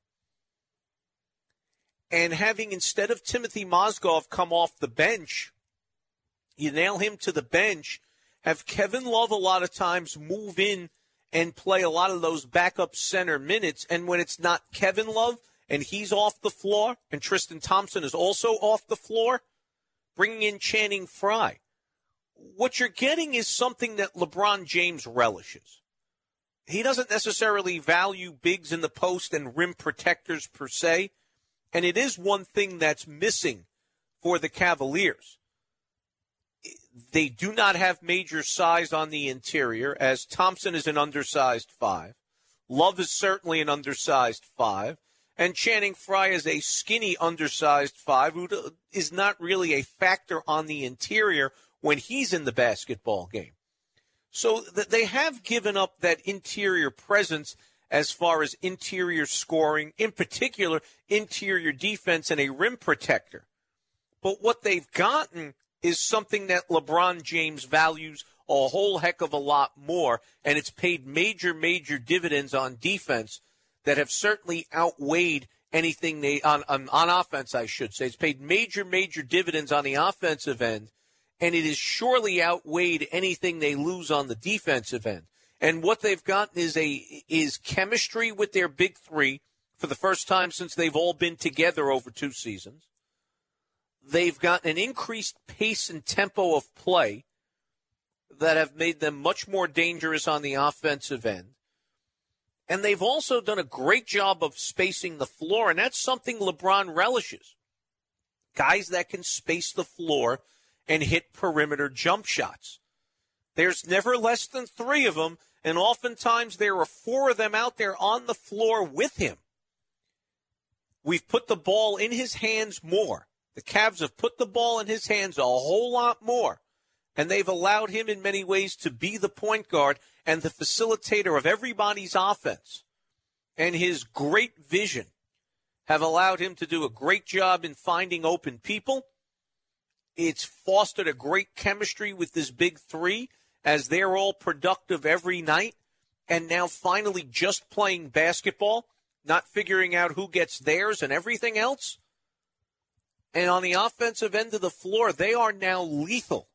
and having, instead of Timothy Mozgov come off the bench, you nail him to the bench, have Kevin Love a lot of times move in and play a lot of those backup center minutes. And when it's not Kevin Love and he's off the floor and Tristan Thompson is also off the floor, bringing in Channing Frye. What you're getting is something that LeBron James relishes. He doesn't necessarily value bigs in the post and rim protectors per se, and it is one thing that's missing for the Cavaliers. They do not have major size on the interior, as Thompson is an undersized five. Love is certainly an undersized five. And Channing Frye is a skinny, undersized five who is not really a factor on the interior when he's in the basketball game. So th- they have given up that interior presence as far as interior scoring, in particular, interior defense and a rim protector. But what they've gotten is something that LeBron James values a whole heck of a lot more, and it's paid major, major dividends on defense that have certainly outweighed anything they on, on on offense, I should say. It's paid major, major dividends on the offensive end, and it has surely outweighed anything they lose on the defensive end. And what they've gotten is a is chemistry with their big three for the first time since they've all been together over two seasons. They've gotten an increased pace and tempo of play that have made them much more dangerous on the offensive end. And they've also done a great job of spacing the floor, and that's something LeBron relishes. Guys that can space the floor and hit perimeter jump shots. There's never less than three of them, and oftentimes there are four of them out there on the floor with him. We've put the ball in his hands more. The Cavs have put the ball in his hands a whole lot more, and they've allowed him in many ways to be the point guard and the facilitator of everybody's offense. And his great vision have allowed him to do a great job in finding open people. It's fostered a great chemistry with this big three as they're all productive every night and now finally just playing basketball, not figuring out who gets theirs and everything else. And on the offensive end of the floor, they are now lethal.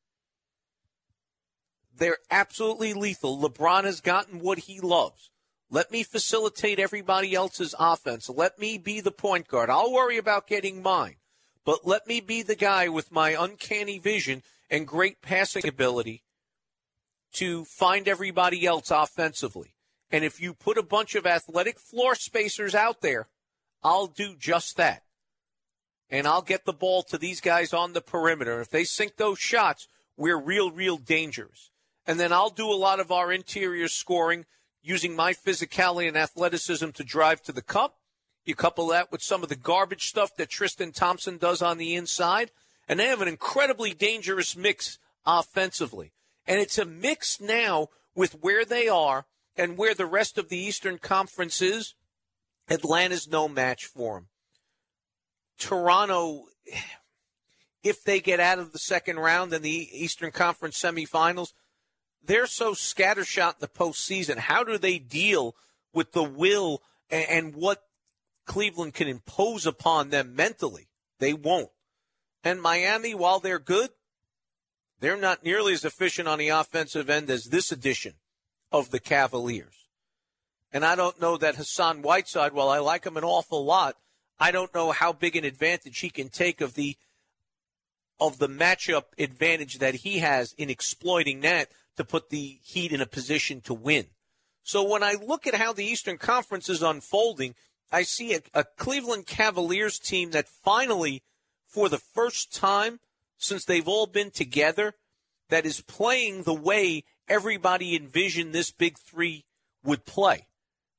They're absolutely lethal. LeBron has gotten what he loves. Let me facilitate everybody else's offense. Let me be the point guard. I'll worry about getting mine. But let me be the guy with my uncanny vision and great passing ability to find everybody else offensively. And if you put a bunch of athletic floor spacers out there, I'll do just that. And I'll get the ball to these guys on the perimeter. If they sink those shots, we're real, real dangerous. And then I'll do a lot of our interior scoring using my physicality and athleticism to drive to the cup. You couple that with some of the garbage stuff that Tristan Thompson does on the inside, and they have an incredibly dangerous mix offensively. And it's a mix now with where they are and where the rest of the Eastern Conference is. Atlanta's no match for them. Toronto, if they get out of the second round in the Eastern Conference semifinals, they're so scattershot in the postseason. How do they deal with the will and what Cleveland can impose upon them mentally? They won't. And Miami, while they're good, they're not nearly as efficient on the offensive end as this edition of the Cavaliers. And I don't know that Hassan Whiteside, while I like him an awful lot, I don't know how big an advantage he can take of the of the matchup advantage that he has in exploiting that to put the Heat in a position to win. So when I look at how the Eastern Conference is unfolding, I see a, a Cleveland Cavaliers team that finally, for the first time since they've all been together, that is playing the way everybody envisioned this big three would play.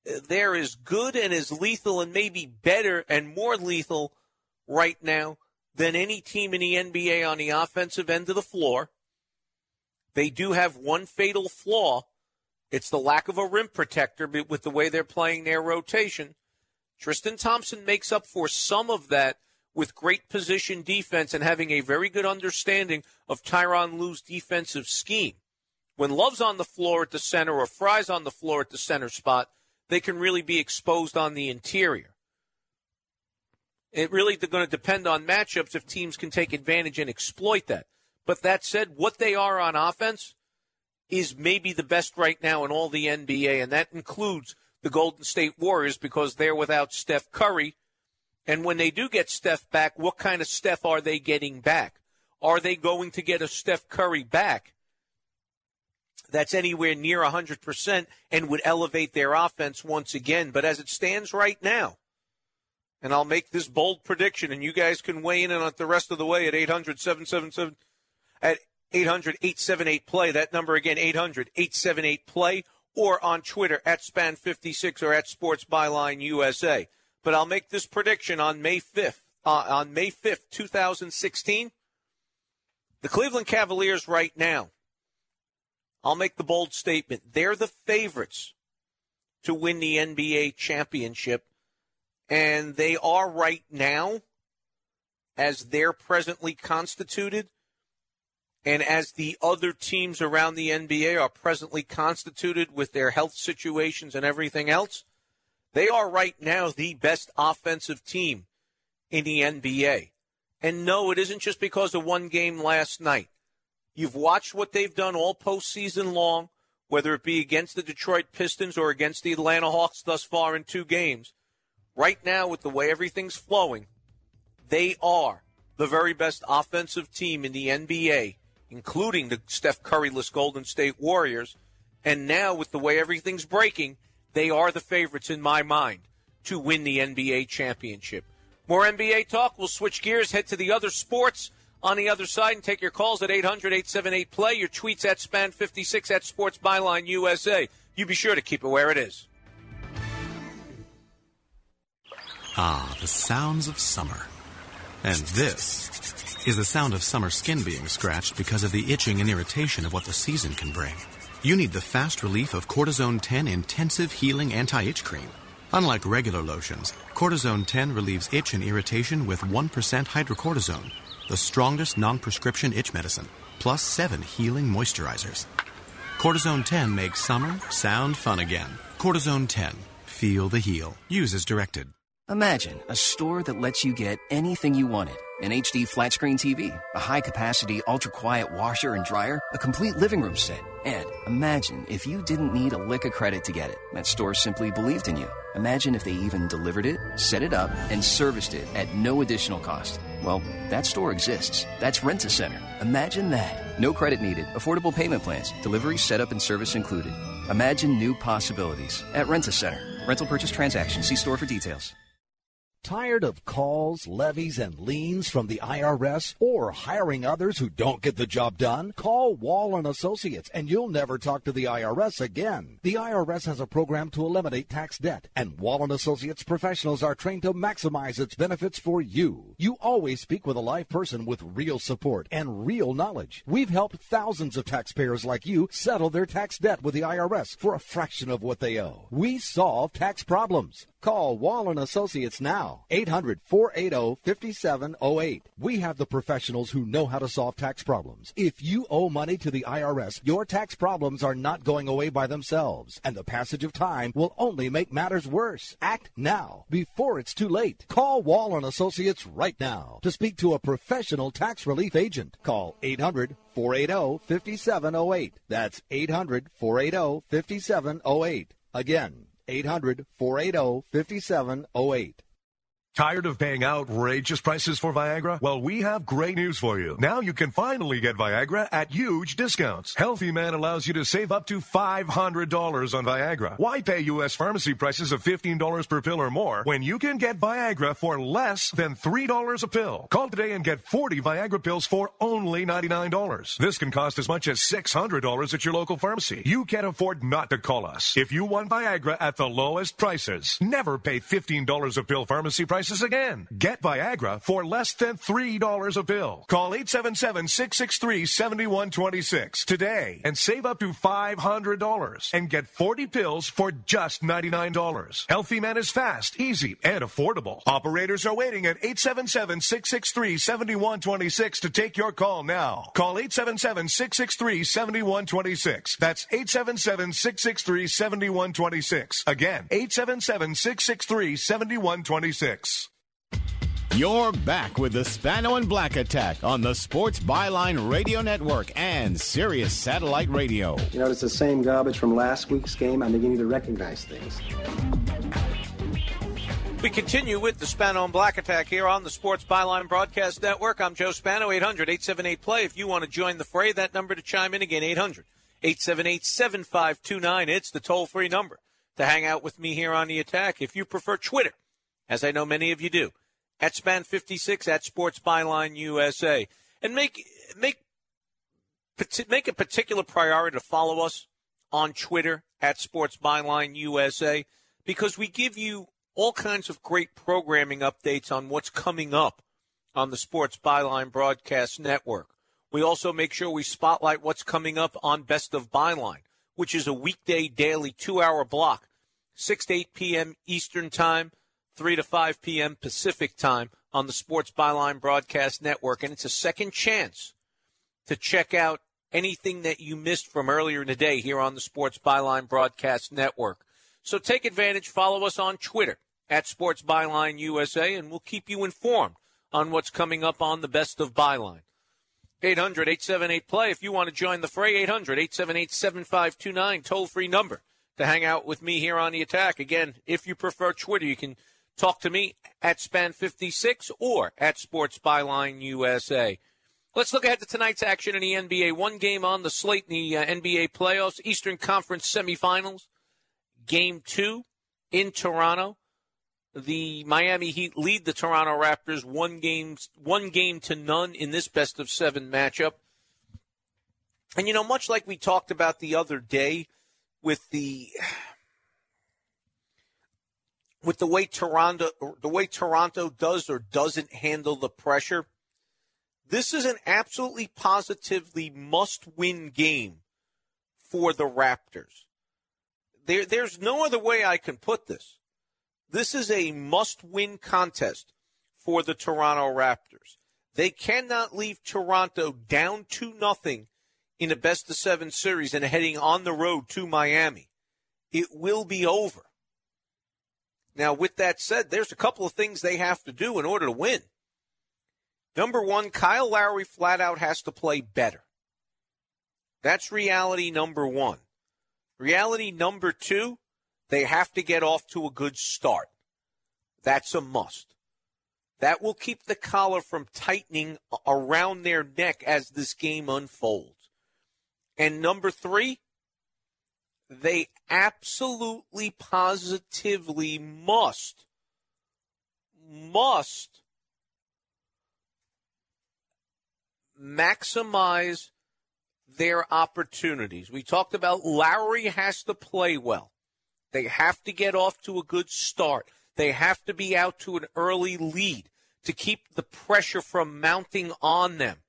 they're as good and as lethal and maybe better and more lethal right now than any team in the N B A on the offensive end of the floor. They do have one fatal flaw. It's the lack of a rim protector with the way they're playing their rotation. Tristan Thompson makes up for some of that with great position defense and having a very good understanding of Tyronn Lue's defensive scheme. When Love's on the floor at the center or Fry's on the floor at the center spot, they can really be exposed on the interior. It really is going to depend on matchups if teams can take advantage and exploit that. But that said, what they are on offense is maybe the best right now in all the N B A, and that includes the Golden State Warriors because they're without Steph Curry. And when they do get Steph back, what kind of Steph are they getting back? Are they going to get a Steph Curry back that's anywhere near one hundred percent and would elevate their offense once again? But as it stands right now, and I'll make this bold prediction, and you guys can weigh in on it the rest of the way at eight hundred, seven seven seven, at eight hundred, eight seven eight, play. That number again, eight hundred, eight seven eight, play, or on Twitter at span fifty-six or at Sports Byline U S A. But I'll make this prediction on May fifth. Uh, on May fifth, twenty sixteen, the Cleveland Cavaliers right now, I'll make the bold statement, they're the favorites to win the N B A championship, and they are right now, as they're presently constituted, and as the other teams around the N B A are presently constituted with their health situations and everything else, they are right now the best offensive team in the N B A. And no, it isn't just because of one game last night. You've watched what they've done all postseason long, whether it be against the Detroit Pistons or against the Atlanta Hawks thus far in two games. Right now, with the way everything's flowing, they are the very best offensive team in the N B A, including the Steph Curry-less Golden State Warriors. And now, with the way everything's breaking, they are the favorites in my mind to win the N B A championship. More N B A talk. We'll switch gears, head to the other sports on the other side, and take your calls at eight hundred, eight seven eight, play. Your tweets at span fifty-six at Sports Byline U S A. You be sure to keep it where it is. Ah, the sounds of summer. And this is the sound of summer skin being scratched because of the itching and irritation of what the season can bring. You need the fast relief of Cortisone ten Intensive Healing Anti-Itch Cream. Unlike regular lotions, Cortisone ten relieves itch and irritation with one percent hydrocortisone, the strongest non-prescription itch medicine, plus seven healing moisturizers. Cortisone ten makes summer sound fun again. Cortisone ten. Feel the heal. Use as directed. Imagine a store that lets you get anything you wanted. An H D flat-screen T V, a high-capacity, ultra-quiet washer and dryer, a complete living room set. And imagine if you didn't need a lick of credit to get it. That store simply believed in you. Imagine if they even delivered it, set it up, and serviced it at no additional cost. Well, that store exists. That's Rent-A-Center. Imagine that. No credit needed. Affordable payment plans. Delivery, setup, and service included. Imagine new possibilities at Rent-A-Center. Rental purchase transaction. See store for details. Tired of calls, levies, and liens from the I R S or hiring others who don't get the job done? Call Wall and Associates and you'll never talk to the I R S again. The I R S has a program to eliminate tax debt, and Wall and Associates professionals are trained to maximize its benefits for you. You always speak with a live person with real support and real knowledge. We've helped thousands of taxpayers like you settle their tax debt with the I R S for a fraction of what they owe. We solve tax problems. Call Wall and Associates now, eight hundred, four eight zero, five seven zero eight. We have the professionals who know how to solve tax problems. If you owe money to the I R S, your tax problems are not going away by themselves, and the passage of time will only make matters worse. Act now, before it's too late. Call Wall and Associates right now to speak to a professional tax relief agent. Call eight hundred, four eight zero, five seven zero eight. That's eight hundred, four eight zero, five seven zero eight. Again, eight hundred, four eight zero, five seven zero eight. Tired of paying outrageous prices for Viagra? Well, we have great news for you. Now you can finally get Viagra at huge discounts. Healthy Man allows you to save up to five hundred dollars on Viagra. Why pay U S pharmacy prices of fifteen dollars per pill or more when you can get Viagra for less than three dollars a pill? Call today and get forty Viagra pills for only ninety-nine dollars. This can cost as much as six hundred dollars at your local pharmacy. You can't afford not to call us. If you want Viagra at the lowest prices, never pay fifteen dollars a pill pharmacy prices again. Get Viagra for less than three dollars a pill. Call eight seven seven, six six three, seven one two six today and save up to five hundred dollars and get forty pills for just ninety-nine dollars. Healthy Man is fast, easy, and affordable. Operators are waiting at eight seven seven, six six three, seven one two six to take your call now. Call eight seven seven, six six three, seven one two six. That's eight seven seven, six six three, seven one two six. Again, eight seven seven, six six three, seven one two six. You're back with the Spano and Black Attack on the Sports Byline Radio Network and Sirius Satellite Radio. You know, it's the same garbage from last week's game. I'm beginning to recognize things. We continue with the Spano and Black Attack here on the Sports Byline Broadcast Network. I'm Joe Spano, eight hundred, eight seven eight, play. If you want to join the fray, that number to chime in again, eight hundred, eight seven eight, seven five two nine. It's the toll-free number to hang out with me here on the attack. If you prefer Twitter, as I know many of you do, at Span fifty-six, at Sports Byline U S A. And make make make a particular priority to follow us on Twitter, at Sports Byline U S A, because we give you all kinds of great programming updates on what's coming up on the Sports Byline Broadcast Network. We also make sure we spotlight what's coming up on Best of Byline, which is a weekday daily two-hour block, six to eight p.m. Eastern Time, three to five p.m. Pacific Time on the Sports Byline Broadcast Network. And it's a second chance to check out anything that you missed from earlier in the day here on the Sports Byline Broadcast Network. So take advantage. Follow us on Twitter at Sports Byline U S A, and we'll keep you informed on what's coming up on the Best of Byline. eight hundred, eight seven eight, play. If you want to join the fray, eight hundred, eight seven eight, seven five two nine, toll-free number to hang out with me here on the attack. Again, if you prefer Twitter, you can talk to me at Span fifty-six or at Sports Byline U S A. Let's look ahead to tonight's action in the N B A. One game on the slate in the uh, N B A playoffs, Eastern Conference semifinals. Game two in Toronto. The Miami Heat lead the Toronto Raptors one game, one game to none in this best-of-seven matchup. And, you know, much like we talked about the other day with the with the way Toronto the way Toronto does or doesn't handle the pressure, this is an absolutely positively must-win game for the Raptors. There, there's no other way I can put this. This is a must-win contest for the Toronto Raptors. They cannot leave Toronto down two nothing in a best-of-seven series and heading on the road to Miami. It will be over. Now, with that said, there's a couple of things they have to do in order to win. Number one, Kyle Lowry flat out has to play better. That's reality number one. Reality number two, they have to get off to a good start. That's a must. That will keep the collar from tightening around their neck as this game unfolds. And number three, they absolutely, positively must, must maximize their opportunities. We talked about Lowry has to play well. They have to get off to a good start. They have to be out to an early lead to keep the pressure from mounting on them.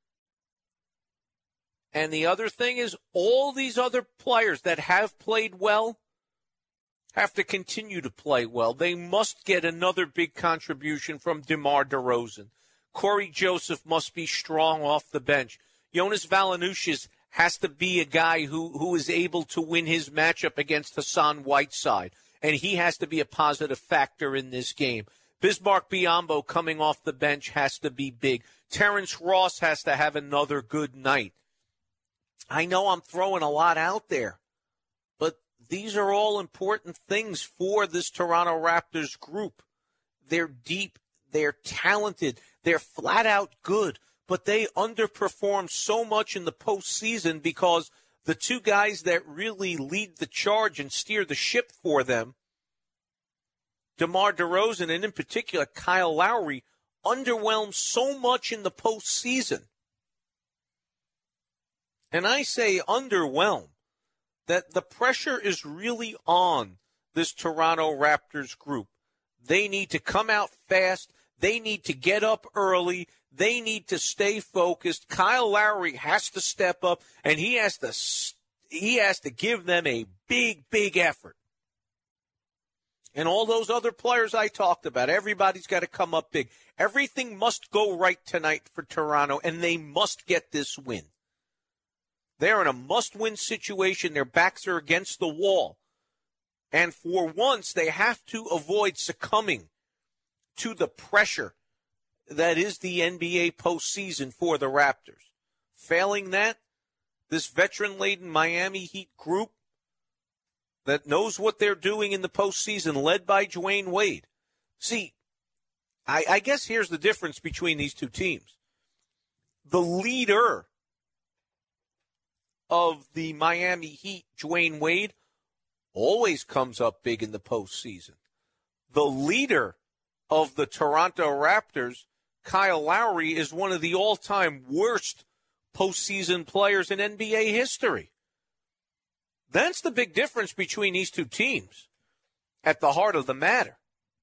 And the other thing is all these other players that have played well have to continue to play well. They must get another big contribution from DeMar DeRozan. Corey Joseph must be strong off the bench. Jonas Valanciunas has to be a guy who, who is able to win his matchup against Hassan Whiteside, and he has to be a positive factor in this game. Bismarck Biyombo coming off the bench has to be big. Terrence Ross has to have another good night. I know I'm throwing a lot out there, but these are all important things for this Toronto Raptors group. they're deep, they're talented, they're flat out good, but they underperform so much in the postseason because the two guys that really lead the charge and steer the ship for them, DeMar DeRozan and in particular Kyle Lowry, underwhelmed so much in the postseason. And I say underwhelmed, that the pressure is really on this Toronto Raptors group. They need to come out fast. They need to get up early. They need to stay focused. Kyle Lowry has to step up, and he has to he has to give them a big, big effort. And all those other players I talked about, everybody's got to come up big. Everything must go right tonight for Toronto, and they must get this win. They're in a must-win situation. Their backs are against the wall. And for once, they have to avoid succumbing to the pressure that is the N B A postseason for the Raptors. Failing that, this veteran-laden Miami Heat group that knows what they're doing in the postseason, led by Dwayne Wade. See, I, I guess here's the difference between these two teams. The leader of the Miami Heat, Dwayne Wade, always comes up big in the postseason. The leader of the Toronto Raptors, Kyle Lowry, is one of the all-time worst postseason players in N B A history. That's the big difference between these two teams at the heart of the matter.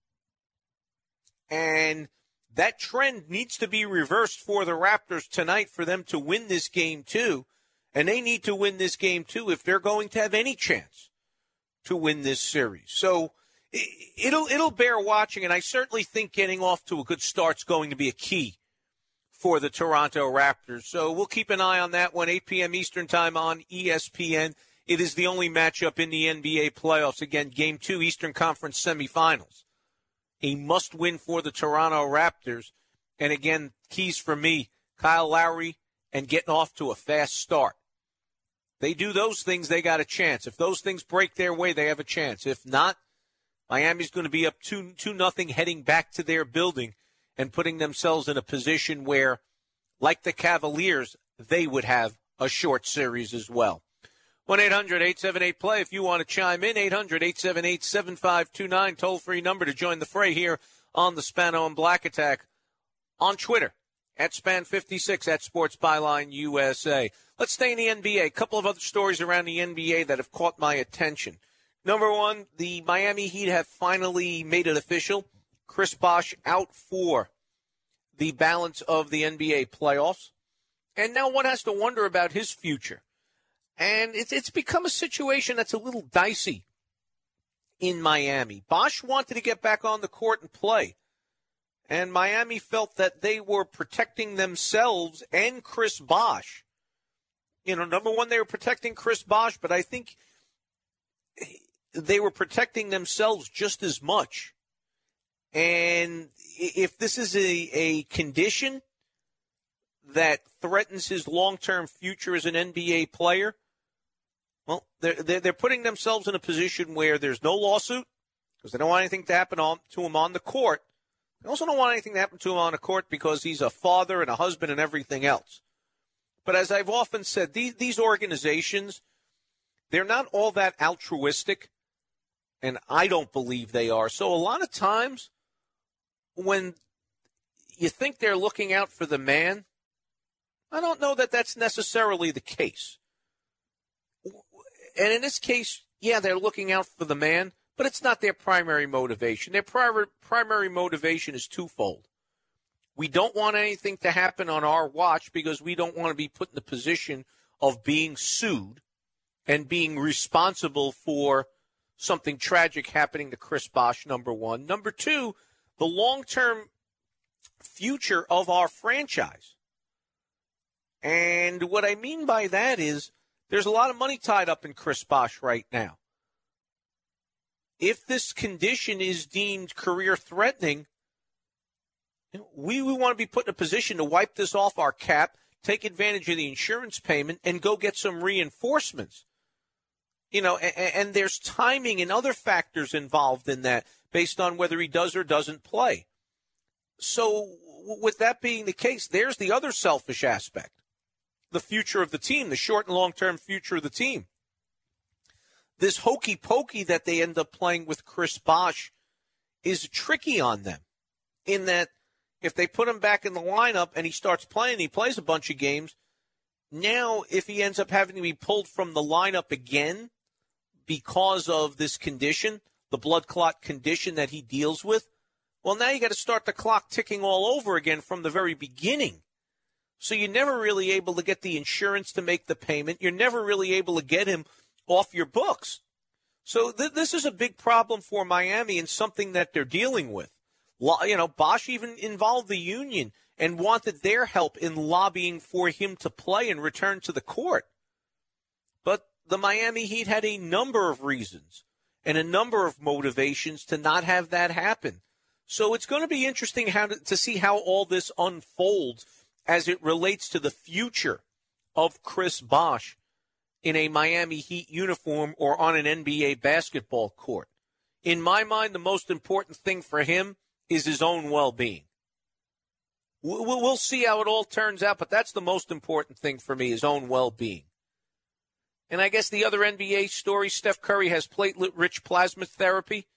And that trend needs to be reversed for the Raptors tonight for them to win this game too. And they need to win this game too if they're going to have any chance to win this series. So it'll it'll bear watching, and I certainly think getting off to a good start is going to be a key for the Toronto Raptors. So we'll keep an eye on that one, eight p.m. Eastern Time on E S P N. It is the only matchup in the N B A playoffs. Again, Game two, Eastern Conference semifinals. A must-win for the Toronto Raptors. And again, keys for me, Kyle Lowry and getting off to a fast start. They do those things, they got a chance. If those things break their way, they have a chance. If not, Miami's going to be up two two nothing heading back to their building and putting themselves in a position where, like the Cavaliers, they would have a short series as well. one eight hundred eight seven eight play if you want to chime in. eight hundred eight seven eight seven five two nine, toll-free number to join the fray here on the Spano and Black Attack. On Twitter, at Span fifty-six, at Sports Byline U S A. Let's stay in the N B A. A couple of other stories around the N B A that have caught my attention. Number one, the Miami Heat have finally made it official. Chris Bosh out for the balance of the N B A playoffs. And now one has to wonder about his future. And it's, it's become a situation that's a little dicey in Miami. Bosh wanted to get back on the court and play. And Miami felt that they were protecting themselves and Chris Bosh. You know, number one, they were protecting Chris Bosh, but I think they were protecting themselves just as much. And if this is a, a condition that threatens his long-term future as an N B A player, well, they're, they're, they're putting themselves in a position where there's no lawsuit because they don't want anything to happen on, to him on the court. They also don't want anything to happen to him on the court because he's a father and a husband and everything else. But as I've often said, these, these organizations, they're not all that altruistic, and I don't believe they are. So a lot of times when you think they're looking out for the man, I don't know that that's necessarily the case. And in this case, yeah, they're looking out for the man, but it's not their primary motivation. Their primary primary motivation is twofold. We don't want anything to happen on our watch because we don't want to be put in the position of being sued and being responsible for something tragic happening to Chris Bosh, number one. Number two, the long-term future of our franchise. And what I mean by that is there's a lot of money tied up in Chris Bosh right now. If this condition is deemed career-threatening, we, we want to be put in a position to wipe this off our cap, take advantage of the insurance payment, and go get some reinforcements. You know, and, and there's timing and other factors involved in that based on whether he does or doesn't play. So with that being the case, there's the other selfish aspect, the future of the team, the short and long-term future of the team. This hokey pokey that they end up playing with Chris Bosh is tricky on them in that if they put him back in the lineup and he starts playing, he plays a bunch of games. Now, if he ends up having to be pulled from the lineup again because of this condition, the blood clot condition that he deals with, well, now you got to start the clock ticking all over again from the very beginning. So you're never really able to get the insurance to make the payment. You're never really able to get him off your books. So th- this is a big problem for Miami and something that they're dealing with. Lo- you know, Bosh even involved the union and wanted their help in lobbying for him to play and return to the court. But the Miami Heat had a number of reasons and a number of motivations to not have that happen. So it's going to be interesting how to, to see how all this unfolds as it relates to the future of Chris Bosh in a Miami Heat uniform or on an N B A basketball court. In my mind, the most important thing for him is his own well-being. We'll see how it all turns out, but that's the most important thing for me, his own well-being. And I guess the other N B A story, Steph Curry has platelet-rich plasma therapy.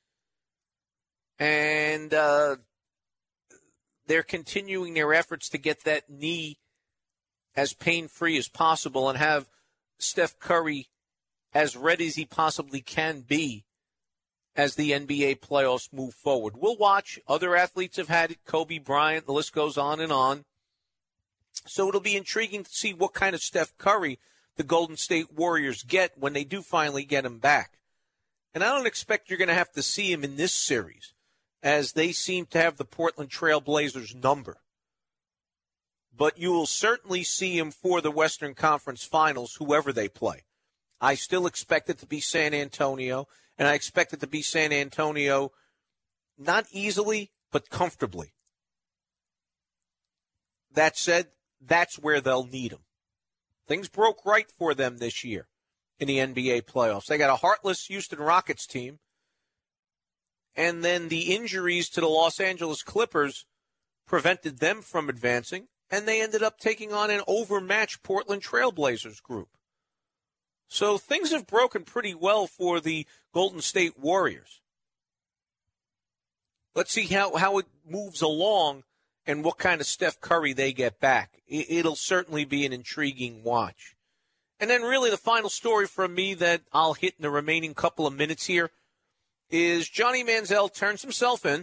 And uh, they're continuing their efforts to get that knee as pain-free as possible and have Steph Curry as ready as he possibly can be as the N B A playoffs move forward. We'll watch. Other athletes have had it. Kobe Bryant, the list goes on and on. So it'll be intriguing to see what kind of Steph Curry the Golden State Warriors get when they do finally get him back. And I don't expect you're going to have to see him in this series, as they seem to have the Portland Trail Blazers number. But you will certainly see him for the Western Conference Finals, whoever they play. I still expect it to be San Antonio, and I expect it to be San Antonio not easily, but comfortably. That said, that's where they'll need him. Things broke right for them this year in the N B A playoffs. They got a heartless Houston Rockets team, and then the injuries to the Los Angeles Clippers prevented them from advancing, and they ended up taking on an overmatched Portland Trail Blazers group. So things have broken pretty well for the Golden State Warriors. Let's see how, how it moves along and what kind of Steph Curry they get back. It'll certainly be an intriguing watch. And then really the final story from me that I'll hit in the remaining couple of minutes here is Johnny Manziel turns himself in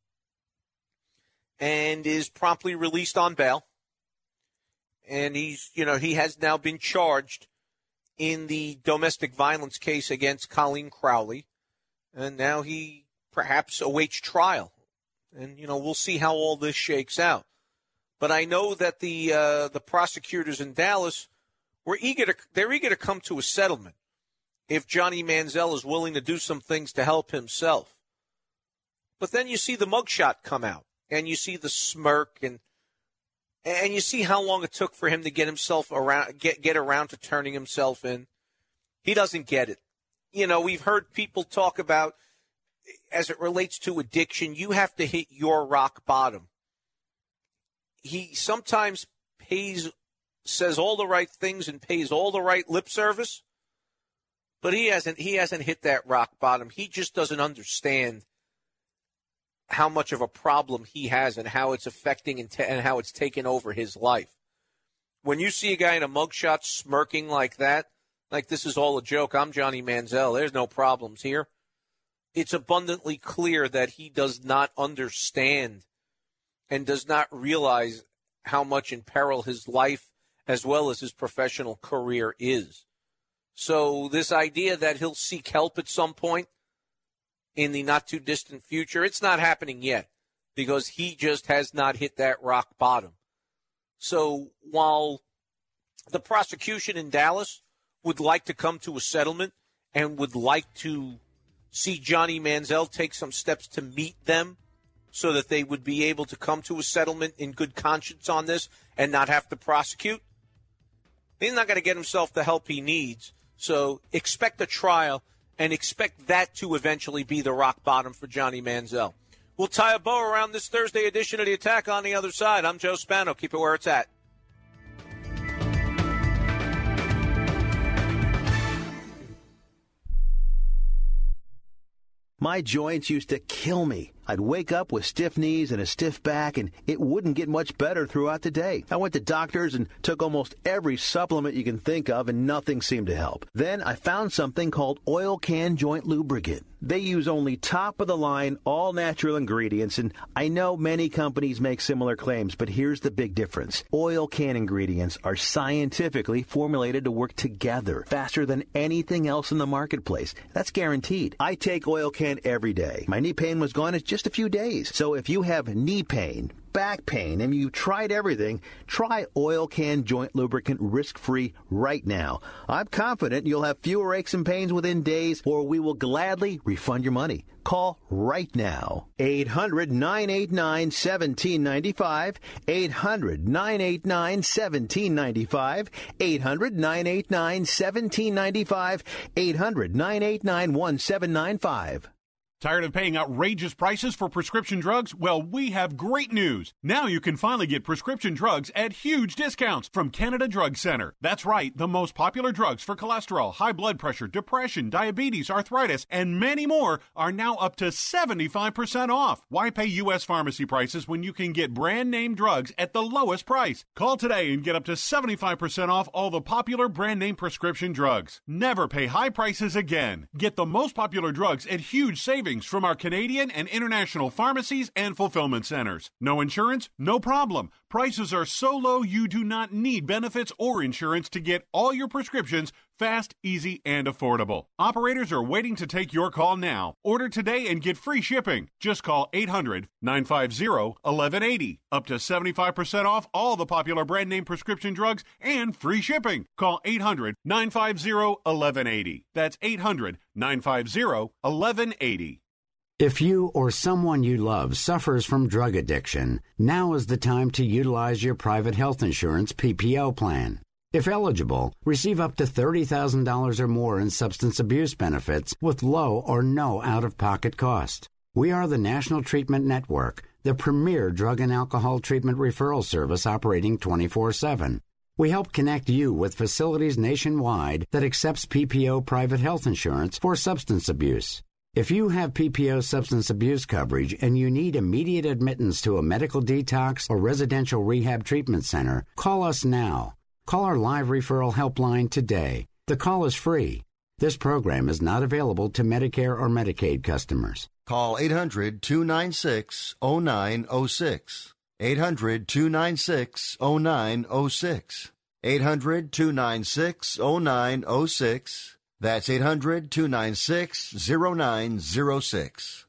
and is promptly released on bail. And he's, you know, he has now been charged in the domestic violence case against Colleen Crowley. And now he perhaps awaits trial. And, you know, we'll see how all this shakes out. But I know that the uh, the prosecutors in Dallas were eager to, they're eager to come to a settlement if Johnny Manziel is willing to do some things to help himself. But then you see the mugshot come out, and you see the smirk, and and you see how long it took for him to get himself around, get get around to turning himself in. He doesn't get it. You know, we've heard people talk about, as it relates to addiction, you have to hit your rock bottom. He sometimes pays, says all the right things and pays all the right lip service, but he hasn't he hasn't hit that rock bottom. He just doesn't understand how much of a problem he has and how it's affecting and, t- and how it's taken over his life. When you see a guy in a mugshot smirking like that, like this is all a joke, I'm Johnny Manziel, there's no problems here, it's abundantly clear that he does not understand and does not realize how much in peril his life as well as his professional career is. So this idea that he'll seek help at some point in the not-too-distant future, it's not happening yet because he just has not hit that rock bottom. So while the prosecution in Dallas would like to come to a settlement and would like to see Johnny Manziel take some steps to meet them so that they would be able to come to a settlement in good conscience on this and not have to prosecute, he's not going to get himself the help he needs So expect a trial and expect that to eventually be the rock bottom for Johnny Manziel. We'll tie a bow around this Thursday edition of The Attack on the other side. I'm Joe Spano. Keep it where it's at. My joints used to kill me. I'd wake up with stiff knees and a stiff back, and it wouldn't get much better throughout the day. I went to doctors and took almost every supplement you can think of, and nothing seemed to help. Then I found something called Oil Can Joint Lubricant. They use only top-of-the-line, all-natural ingredients, and I know many companies make similar claims, but here's the big difference. Oil Can ingredients are scientifically formulated to work together faster than anything else in the marketplace. That's guaranteed. I take Oil Can every day. My knee pain was gone in just a few days. So if you have knee pain, back pain, and you've tried everything, try Oil Can Joint Lubricant risk-free right now. I'm confident you'll have fewer aches and pains within days, or we will gladly refund your money. Call right now. eight hundred, nine eight nine, one seven nine five. eight hundred, nine eight nine, one seven nine five. eight hundred, nine eight nine, one seven nine five. eight hundred, nine eight nine, one seven nine five. Tired of paying outrageous prices for prescription drugs? Well, we have great news. Now you can finally get prescription drugs at huge discounts from Canada Drug Center. That's right, the most popular drugs for cholesterol, high blood pressure, depression, diabetes, arthritis, and many more are now up to seventy-five percent off. Why pay U S pharmacy prices when you can get brand name drugs at the lowest price? Call today and get up to seventy-five percent off all the popular brand name prescription drugs. Never pay high prices again. Get the most popular drugs at huge savings from our Canadian and international pharmacies and fulfillment centers. No insurance? No problem. Prices are so low you do not need benefits or insurance to get all your prescriptions fast, easy, and affordable. Operators are waiting to take your call now. Order today and get free shipping. Just call eight hundred, nine five zero, one one eight zero. Up to seventy-five percent off all the popular brand name prescription drugs and free shipping. Call eight hundred, nine five zero, one one eight zero. That's eight hundred, nine five zero, one one eight zero. If you or someone you love suffers from drug addiction, now is the time to utilize your private health insurance P P O plan. If eligible, receive up to thirty thousand dollars or more in substance abuse benefits with low or no out-of-pocket cost. We are the National Treatment Network, the premier drug and alcohol treatment referral service operating twenty-four seven. We help connect you with facilities nationwide that accepts P P O private health insurance for substance abuse. If you have P P O substance abuse coverage and you need immediate admittance to a medical detox or residential rehab treatment center, call us now. Call our live referral helpline today. The call is free. This program is not available to Medicare or Medicaid customers. Call eight hundred, two nine six, zero nine zero six. eight hundred, two nine six, zero nine zero six. eight hundred, two nine six, zero nine zero six. That's eight hundred, two nine six, zero nine zero six.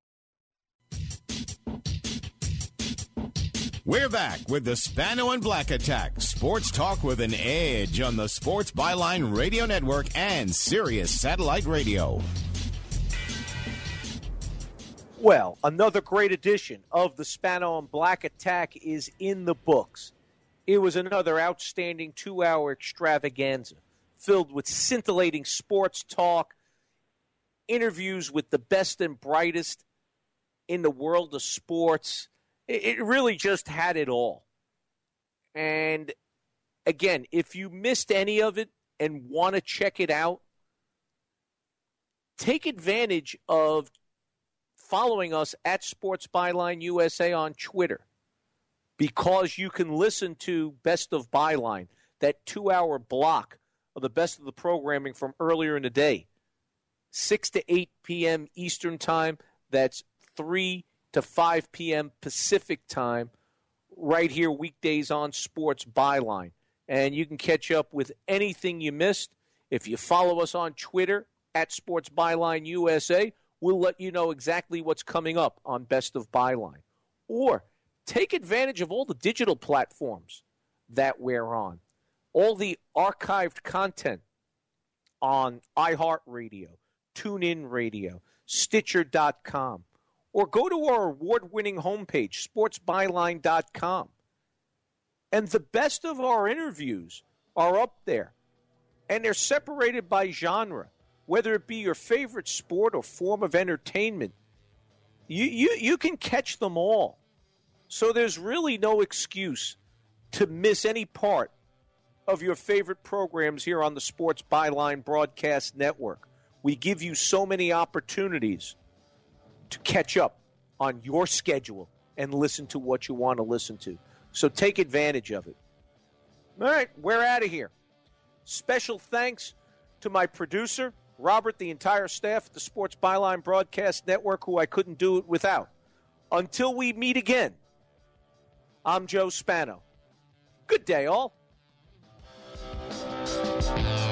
We're back with the Spano and Black Attack. Sports talk with an edge on the Sports Byline Radio Network and Sirius Satellite Radio. Well, another great edition of the Spano and Black Attack is in the books. It was another outstanding two-hour extravaganza filled with scintillating sports talk, interviews with the best and brightest in the world of sports. It really just had it all. And again, if you missed any of it and want to check it out, take advantage of following us at Sports Byline U S A on Twitter, because you can listen to Best of Byline, that two-hour block of the best of the programming from earlier in the day, six to eight p.m. Eastern Time. That's three to five p.m. Pacific Time, right here weekdays on Sports Byline. And you can catch up with anything you missed. If you follow us on Twitter, at Sports Byline U S A, we'll let you know exactly what's coming up on Best of Byline. Or take advantage of all the digital platforms that we're on. All the archived content on iHeartRadio, TuneIn Radio, Stitcher dot com, or go to our award-winning homepage, sports byline dot com. And the best of our interviews are up there. and they're separated by genre, whether it be your favorite sport or form of entertainment. You, you, you can catch them all. So there's really no excuse to miss any part of your favorite programs here on the Sports Byline Broadcast Network. We give you so many opportunities to catch up on your schedule and listen to what you want to listen to. So take advantage of it. All right, we're out of here. Special thanks to my producer, Robert, the entire staff at the Sports Byline Broadcast Network, who I couldn't do it without. Until we meet again, I'm Joe Spano. Good day, all.